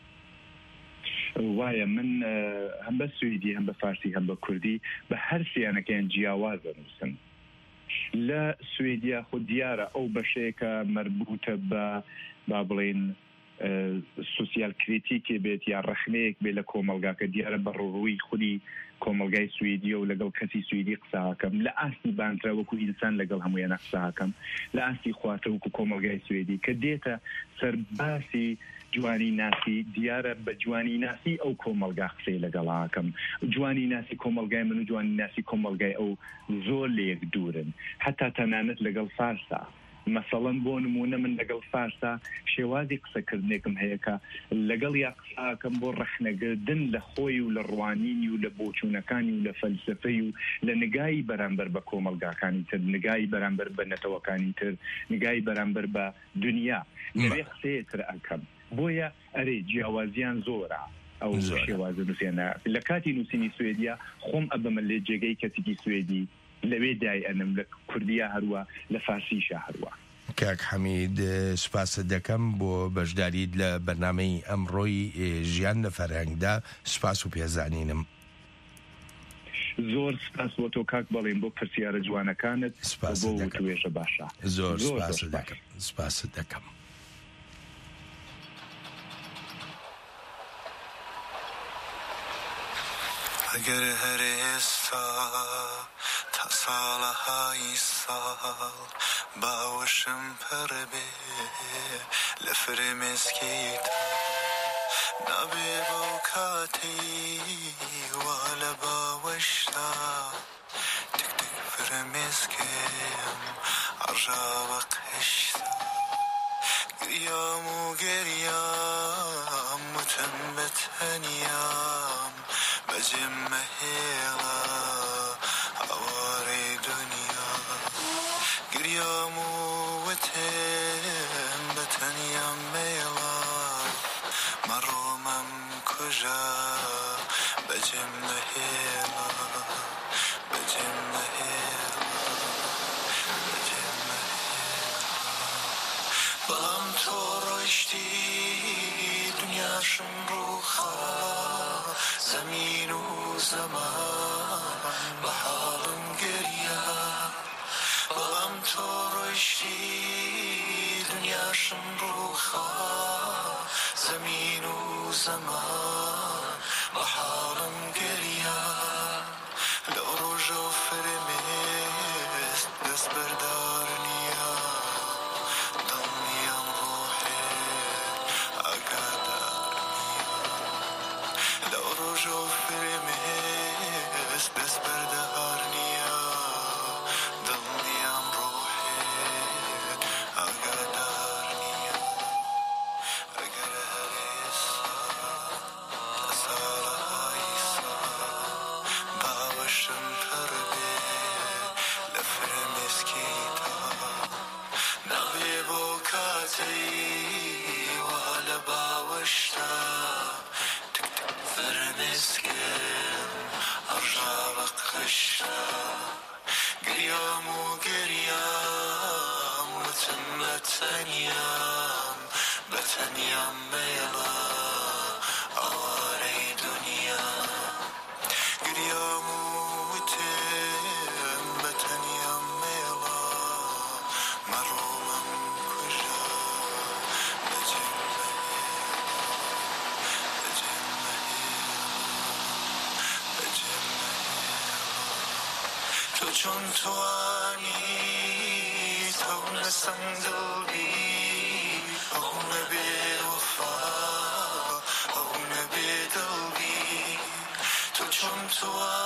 وایە من هەم بە سویدی هەم بە فارسی هەم بە کوردی بە هەر سیانەکەیان جیاوازە نووسن لە سوێدیا خۆ دیارە ئەو بەشەیەکە مربوطە بە با بڵێن سوسیال کریتیکێ بێت یا ڕەخنەیەک بێ لە کۆمەلگاکە دیارە بە ڕۆڕووی خودی کۆمەلگای سوێدیە و لەگەڵ کەسی سوێدی قساکەم لە ئاستی بانترا وەکو ئینسان لەگەڵ هەموویانە قساکەم لە ئاستی خواتە وەکو کۆمەلگای سوێدی کە دێتە سەرباسی جوانی ناسی دیارە بە جوانی ناسی ئەو کۆمەلگا قسەی لەگەڵاکەم جوانی ناسی کۆمەلگای من و جوانی ناسی کۆمەلگای ئەو زۆر لێک دوورن حتا تەنانەت لەگەڵ فارسا مەسەڵەن بۆ نمونە من لەگەڵ فارسا شێوازی قسەکردنێکم هەیە کە لەگەڵ یا قساکەم بۆ ڕەخنەگردن لە خۆی و لە ڕوانینی و لە بۆچوونەکانی و لە فەلسفەی و لە نگایی بەرامبەر بە کۆمەلگاکانی تر نگایی بەرامبەر بە نەتەوەکانی تر نگایی بەرامبەر بە دنیا لەوێ قسەیە تر ئەکەم بۆیە ئەرێ جیاوازیان زۆرە ئەو شێوازە نووسێنە لە کاتی نووسینی سوێدیا خۆم ئەبەمە لێ جێگەی کەسێکی سوێدی لەوێ دای ئەنم لە کوردیا هەروە لە فارسیشە هەروە کاک حەمید سوپاسە دەکەم بۆ بەشداریت لە بەرنامەی ئەمڕۆی ژیان لە فەرهەنگدا سوپاس و پێزانینم زۆر سپاس بۆ تۆ کاک بەڵێن بۆ پرسیارە جوانەکانت بۆ توێژە باشە زۆر سپاس دەکەم سپاس دەکەم اگر هر ئێستا تا ساڵەهای ساڵ باوەشم پڕ بێ لە فرمێسکیتە نابێ بەو کاتی وا لە باوەشتا تک تک فرمێسکێم عەژاوە قشتا گریام و گریام وتم بە تەنیام بەجێم مەهێڵە هەوارەی دنیا گریام و وتم بە تەنیام مێڵە مەڕۆمەم کوژە بەجێم مەهێڵە بەجێم مەهێڵە بەجێم مەهێڵە بەڵام تۆ ڕۆیشتی دنیاشم ڕووخا زمین و زمان بە حاڵم گەریە بەڵام تۆ ڕۆیشتی دنیاشم ڕووخا زمین و زمان بە حاڵم گەریە لەو ڕۆژە و فرمێست دەست بەردار نییە دڵنیام ڕۆحێ ئاگادار لەو ڕۆژە و فرمێست دەست بەردار نییە دڵنیام ڕۆحێت ئاگادار نییە ئەگەر هەر ئێستا تا ساڵەهای ساڵ باوەشم پڕ بێ لە فرمێسکیتە نابێ بۆ کاتەی وا لە باوەشتا گریام و گریام وتم تنیام بتنیام میلا آواره دنیا گریام و وتم بتنیام میلا مرومم کجا بجمعی تو چون توانی تو نسم دلبی او نبی وفا او نبی دلبی تو چون توانی